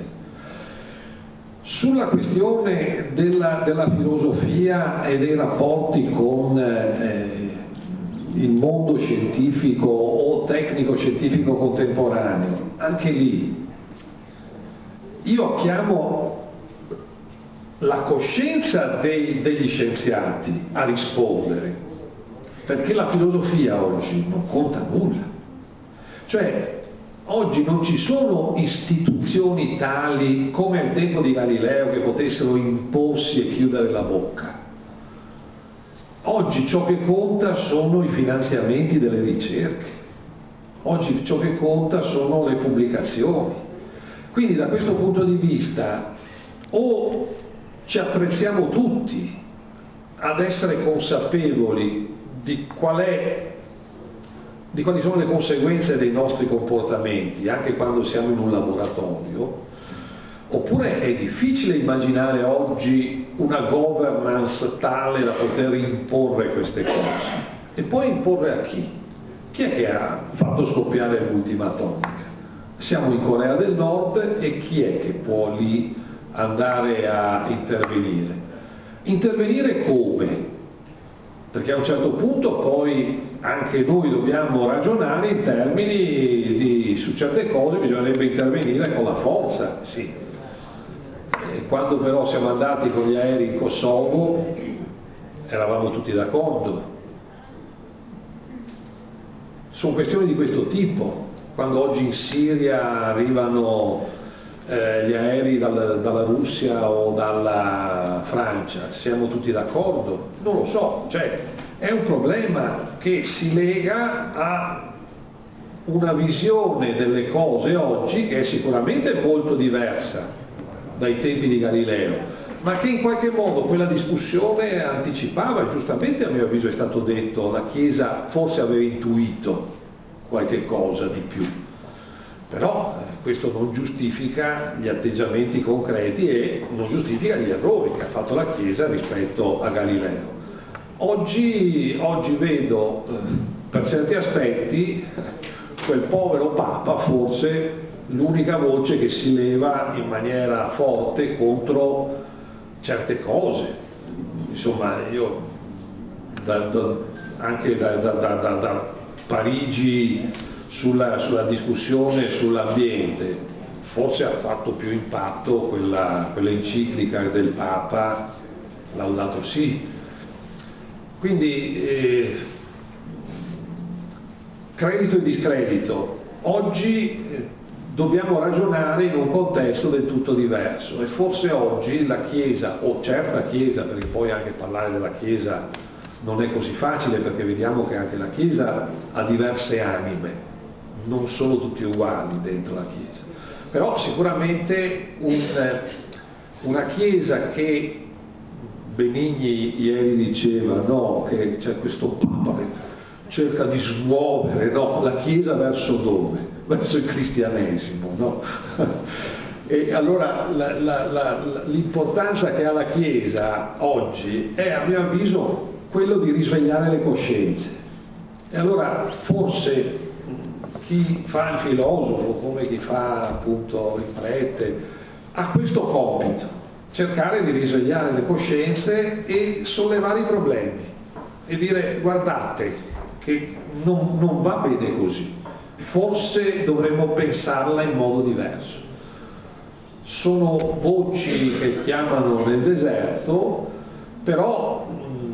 Sulla questione della, della filosofia e dei rapporti con eh, il mondo scientifico o tecnico-scientifico contemporaneo, anche lì io chiamo la coscienza dei, degli scienziati a rispondere, perché la filosofia oggi non conta nulla. Cioè, oggi non ci sono istituzioni tali come al tempo di Galileo che potessero imporsi e chiudere la bocca. Oggi ciò che conta sono i finanziamenti delle ricerche, oggi ciò che conta sono le pubblicazioni. Quindi da questo punto di vista o ci attrezziamo tutti ad essere consapevoli di qual è, di quali sono le conseguenze dei nostri comportamenti, anche quando siamo in un laboratorio, Oppure è difficile immaginare oggi una governance tale da poter imporre queste cose? E poi imporre a chi? Chi è che ha fatto scoppiare l'ultima atomica? Siamo in Corea del Nord e chi è che può lì andare a intervenire? Intervenire come? Perché a un certo punto poi anche noi dobbiamo ragionare in termini di su certe cose bisognerebbe intervenire con la forza, sì. E quando però siamo andati con gli aerei in Kosovo eravamo tutti d'accordo. Sono questioni di questo tipo, quando oggi in Siria arrivano eh, gli aerei dal, dalla Russia o dalla Francia, siamo tutti d'accordo? Non lo so, cioè è un problema che si lega a una visione delle cose oggi che è sicuramente molto diversa dai tempi di Galileo, ma che in qualche modo quella discussione anticipava, giustamente a mio avviso è stato detto, la Chiesa forse aveva intuito qualche cosa di più, però eh, questo non giustifica gli atteggiamenti concreti e non giustifica gli errori che ha fatto la Chiesa rispetto a Galileo. Oggi, oggi vedo eh, per certi aspetti quel povero Papa forse l'unica voce che si leva in maniera forte contro certe cose. Insomma, io da, da, anche da, da, da, da, da Parigi sulla, sulla discussione sull'ambiente, forse ha fatto più impatto quella, quella enciclica del Papa Laudato Si. Quindi eh, credito e discredito. Oggi eh, dobbiamo ragionare in un contesto del tutto diverso e forse oggi la Chiesa, o certa Chiesa, perché poi anche parlare della Chiesa non è così facile perché vediamo che anche la Chiesa ha diverse anime, non sono tutti uguali dentro la Chiesa, però sicuramente un, una Chiesa che Benigni ieri diceva no, che c'è questo Papa che cerca di smuovere no, la Chiesa verso dove? Verso il cristianesimo, no? E allora la, la, la, l'importanza che ha la Chiesa oggi è a mio avviso quello di risvegliare le coscienze. E allora forse chi fa il filosofo, come chi fa appunto il prete, ha questo compito, cercare di risvegliare le coscienze e sollevare i problemi e dire guardate che non, non va bene così, forse dovremmo pensarla in modo diverso. Sono voci che chiamano nel deserto, però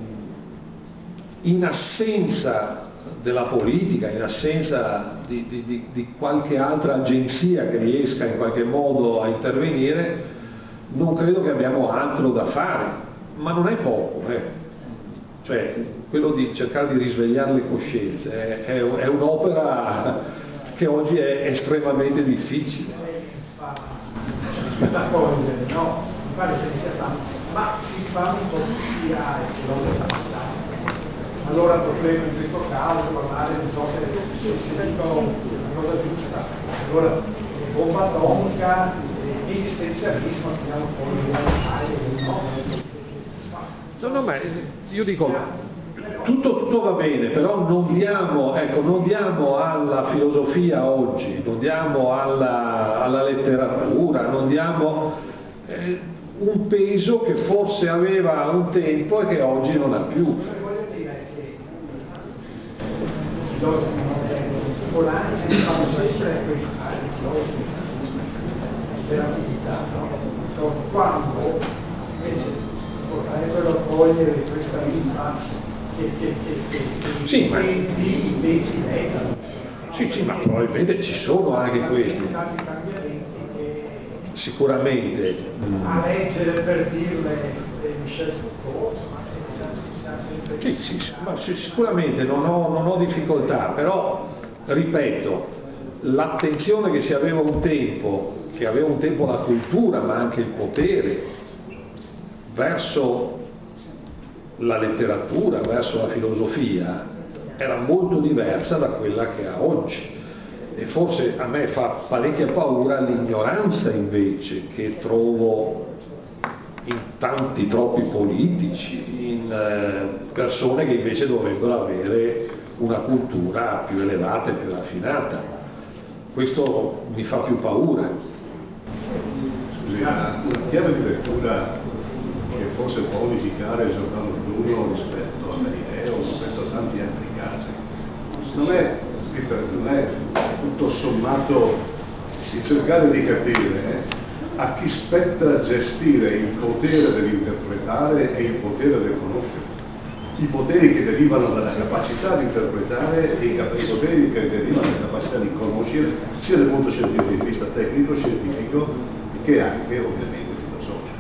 in assenza della politica, in assenza di, di, di, di qualche altra agenzia che riesca in qualche modo a intervenire, non credo che abbiamo altro da fare, ma non è poco, eh. Cioè quello di cercare di risvegliare le coscienze è, è, è un'opera che oggi è estremamente difficile. Da cogliere, no? Mi pare che sia tanto, ma si fa un po' sia che non è passato. Allora potremmo in questo caso parlare, non so se si dicono una cosa giusta. Allora, bomba atomica, esistenzialismo, finiamo poi no? No, no, ma io dico, tutto, tutto va bene, però non diamo, ecco, non diamo alla filosofia oggi, non diamo alla, alla letteratura, non diamo eh, un peso che forse aveva un tempo e che oggi non ha più. Volani si fanno sempre quei filosofi dell'antichità, no? Quando invece vorrebbero cogliere questa vita che, che, che, che sì, i ma... tempi invece legano. Sì, sì, ma probabilmente ci sono anche questi. Sicuramente. A leggere per dirle Michel Foucault, Sì, sì, sì, ma sicuramente non ho, non ho difficoltà, però ripeto, l'attenzione che si aveva un tempo, che aveva un tempo la cultura ma anche il potere verso la letteratura, verso la filosofia, era molto diversa da quella che ha oggi. e forse a me fa parecchia paura l'ignoranza invece che trovo in tanti troppi politici, in eh, persone che invece dovrebbero avere una cultura più elevata e più raffinata. Questo mi fa più paura. Scusi, una chiave di lettura che forse può unificare Giordano Bruno rispetto a Galileo, rispetto a tanti altri casi, non è, non è tutto sommato di cercare di capire a chi spetta gestire il potere dell'interpretare e il potere del conoscere. I poteri che derivano dalla capacità di interpretare e i poteri che derivano dalla capacità di conoscere, sia dal punto di vista tecnico, scientifico, che anche ovviamente filosofico.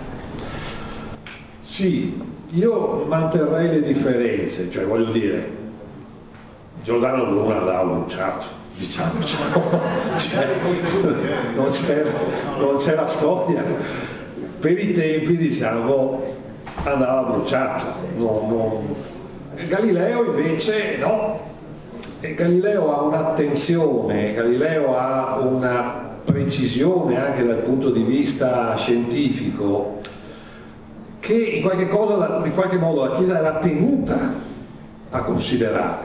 Sì, io manterrei le differenze, cioè voglio dire, Giordano Bruno andava bruciato, diciamo, cioè, cioè, non c'era, non c'era storia, per i tempi diciamo andava bruciato. Non, non... Galileo invece no, e Galileo ha un'attenzione, Galileo ha una precisione anche dal punto di vista scientifico che in qualche, cosa, in qualche modo la Chiesa era tenuta a considerare.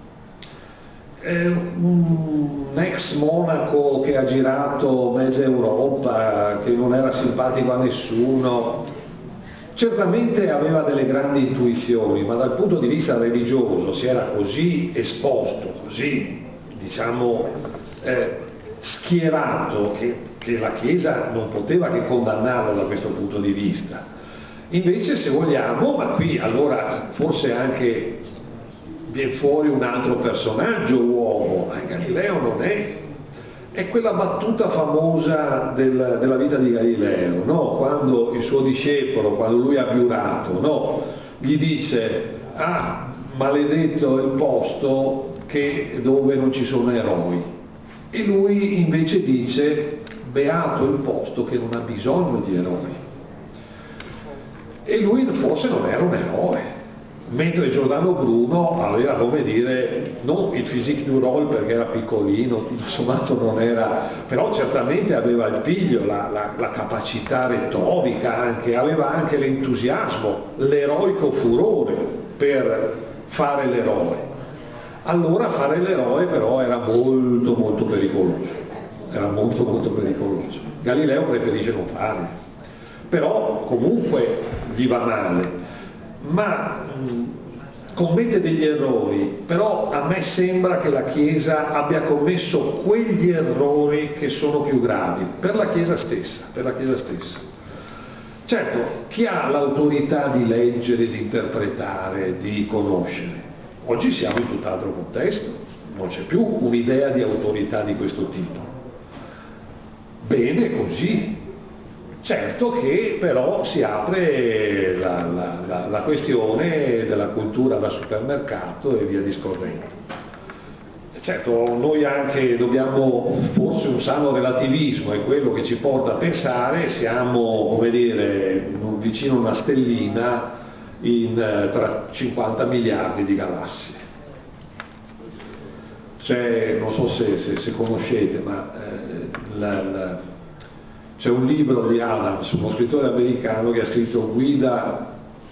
È un ex monaco che ha girato mezza Europa, che non era simpatico a nessuno, certamente aveva delle grandi intuizioni, ma dal punto di vista religioso si era così esposto, così diciamo eh, schierato che, che la Chiesa non poteva che condannarlo da questo punto di vista. Invece, se vogliamo, ma qui allora forse anche viene fuori un altro personaggio uomo, ma Galileo non è, è quella battuta famosa del, della vita di Galileo, no? Quando il suo discepolo, quando lui ha biurato, no? Gli dice: ah, maledetto il posto che, dove non ci sono eroi, e lui invece dice: beato il posto che non ha bisogno di eroi. E lui forse non era un eroe, mentre Giordano Bruno aveva, come dire, non il physique du rôle perché era piccolino, tutto sommato non era, però certamente aveva il piglio, la, la, la capacità retorica anche, aveva anche l'entusiasmo, l'eroico furore per fare l'eroe. Allora fare l'eroe però era molto molto pericoloso, era molto molto pericoloso. Galileo preferisce non fare, però comunque gli va male, ma mh, commette degli errori, però a me sembra che la Chiesa abbia commesso quegli errori che sono più gravi per la Chiesa stessa, per la Chiesa stessa. Certo, chi ha l'autorità di leggere, di interpretare, di conoscere? Oggi siamo in tutt'altro contesto, non c'è più un'idea di autorità di questo tipo. Bene così. Certo che però si apre la, la, la, la questione della cultura da supermercato e via discorrendo. Certo, noi anche dobbiamo, forse un sano relativismo è quello che ci porta a pensare, siamo, come dire, vicino a una stellina in, tra cinquanta miliardi di galassie. Cioè, non so se, se, se conoscete, ma eh, la, la, c'è un libro di Adams, uno scrittore americano che ha scritto Guida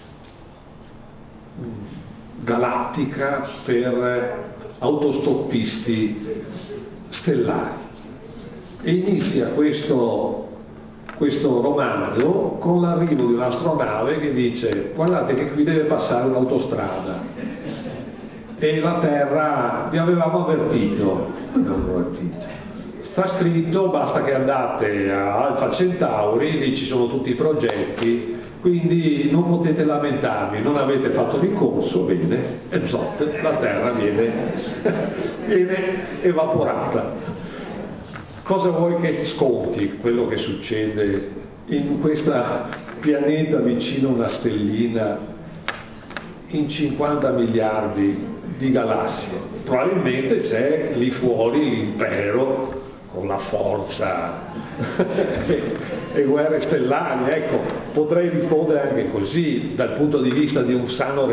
galattica per autostoppisti stellari, e inizia questo, questo romanzo con l'arrivo di un'astronave che dice: guardate che qui deve passare un'autostrada e la Terra vi avevamo avvertito, abbiamo avvertito. Sta scritto, basta che andate a Alfa Centauri, lì ci sono tutti i progetti, quindi non potete lamentarvi, non avete fatto ricorso, bene, e zot, la Terra viene, viene evaporata. Cosa vuoi che sconti quello che succede in questo pianeta vicino a una stellina in cinquanta miliardi di galassie? Probabilmente c'è lì fuori l'impero con la forza e guerre stellari, ecco, potrei rispondere anche così dal punto di vista di un sano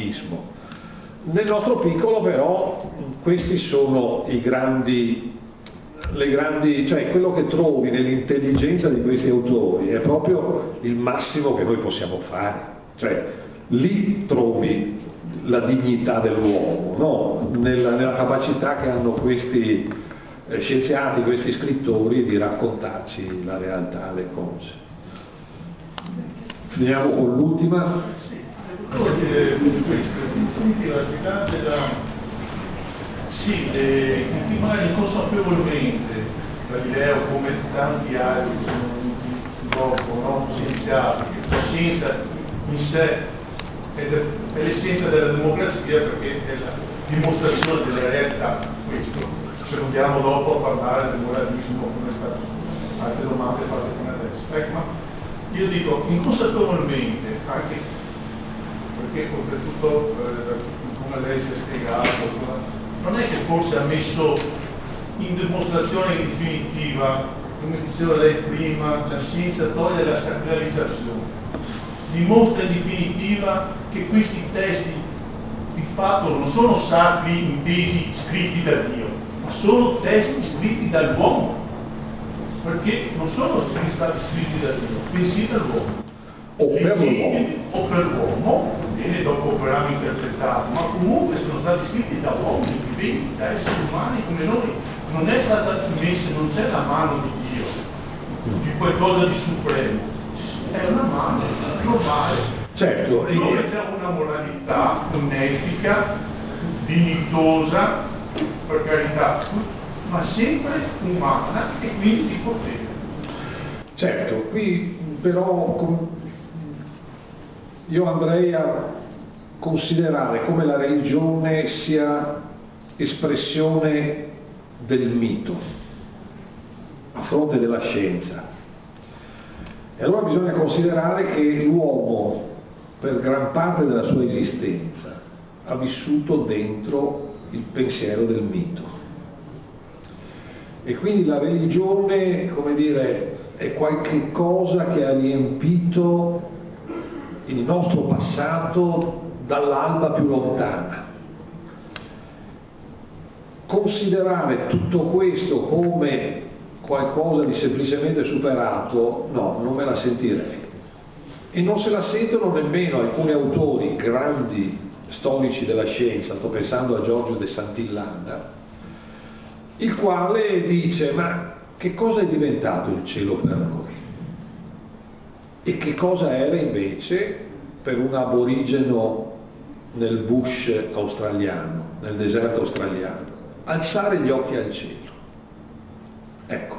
relativismo. Nel nostro piccolo però questi sono i grandi le grandi, cioè quello che trovi nell'intelligenza di questi autori è proprio il massimo che noi possiamo fare, cioè lì trovi la dignità dell'uomo, no? nella, nella capacità che hanno questi eh, scienziati, questi scrittori di raccontarci la realtà, le cose. Finiamo con l'ultima. Volevo dire questo, quindi al di là della sì, eh, che magari inconsapevolmente Galileo, come tanti altri che sono venuti dopo, no? Scienziati, che la scienza in sé è, de- è l'essenza della democrazia, perché è la dimostrazione della realtà. Questo se andiamo dopo a parlare del moralismo, come è stato altre domande fatte fino adesso. Ecco, ma io dico inconsapevolmente, anche perché oltretutto eh, come lei si è spiegato, non è che forse ha messo in dimostrazione definitiva, come diceva lei prima, la scienza toglie la sacralizzazione, dimostra in definitiva che questi testi di fatto non sono sacri intesi scritti da Dio, ma sono testi scritti dall'uomo, perché non sono stati scritti da Dio, bensì dall'uomo. O per l'uomo. O per l'uomo, bene, dopo verranno interpretati, ma comunque sono stati scritti da uomini viventi, da esseri umani come noi. Non è stata messa, non c'è la mano di Dio, di qualcosa di supremo, è una mano globale. Certo, dove c'è una moralità, un'etica, dignitosa, per carità, ma sempre umana e quindi di potere. Certo, qui però io andrei a considerare come la religione sia espressione del mito a fronte della scienza. E allora bisogna considerare che l'uomo per gran parte della sua esistenza ha vissuto dentro il pensiero del mito. E quindi la religione, come dire, è qualche cosa che ha riempito il nostro passato dall'alba più lontana. Considerare tutto questo come qualcosa di semplicemente superato, no, non me la sentirei. E non se la sentono nemmeno alcuni autori, grandi storici della scienza, sto pensando a Giorgio de Santillana, il quale dice: ma che cosa è diventato il cielo per noi? E che cosa era invece per un aborigeno nel bush australiano, nel deserto australiano? Alzare gli occhi al cielo. Ecco,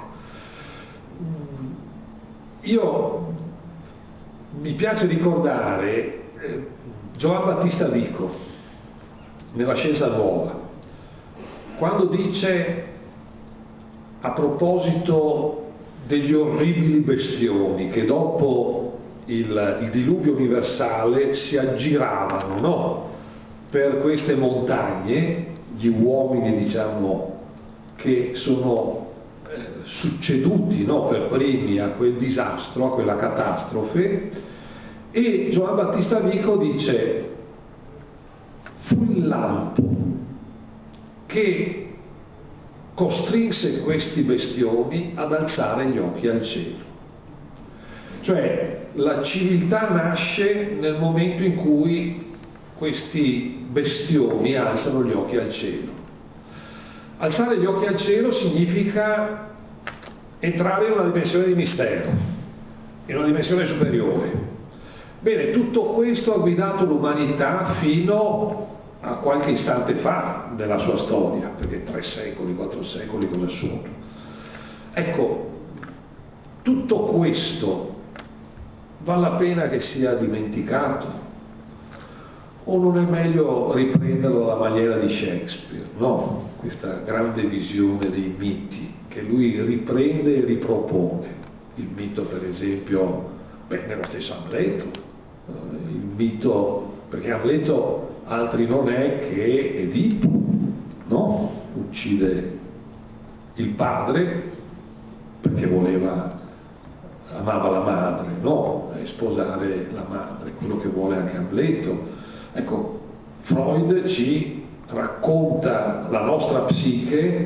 io mi piace ricordare eh, Giovan Battista Vico nella Scienza Nuova, quando dice a proposito degli orribili bestioni che dopo il, il diluvio universale si aggiravano, no? Per queste montagne, gli uomini, diciamo, che sono eh, succeduti, no? Per primi a quel disastro, a quella catastrofe, e Giovan Battista Vico dice: fu il lampo che costrinse questi bestioni ad alzare gli occhi al cielo. Cioè la civiltà nasce nel momento in cui questi bestioni alzano gli occhi al cielo. Alzare gli occhi al cielo significa entrare in una dimensione di mistero, in una dimensione superiore. Bene, tutto questo ha guidato l'umanità fino a qualche istante fa della sua storia, perché tre secoli, quattro secoli cosa sono? Ecco, tutto questo vale la pena che sia dimenticato? O non è meglio riprenderlo alla maniera di Shakespeare, no? Questa grande visione dei miti che lui riprende e ripropone. Il mito, per esempio, beh, nello stesso Amleto, il mito, perché Amleto altri non è che Edipo, no? Uccide il padre perché voleva, amava la madre, no? Sposare la madre, quello che vuole anche Amleto. Ecco, Freud ci racconta la nostra psiche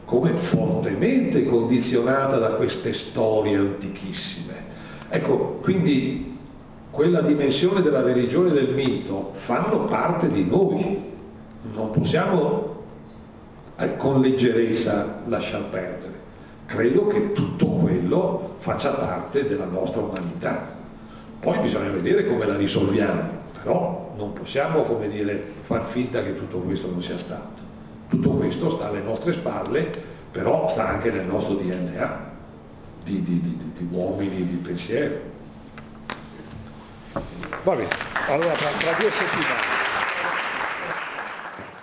come fortemente condizionata da queste storie antichissime. Ecco, quindi quella dimensione della religione e del mito fanno parte di noi, non possiamo con leggerezza lasciar perdere. Credo che tutto quello faccia parte della nostra umanità. Poi bisogna vedere come la risolviamo, però non possiamo, come dire, far finta che tutto questo non sia stato. Tutto questo sta alle nostre spalle, però sta anche nel nostro D N A di, di, di, di uomini di pensiero. Va bene, allora tra, tra due settimane.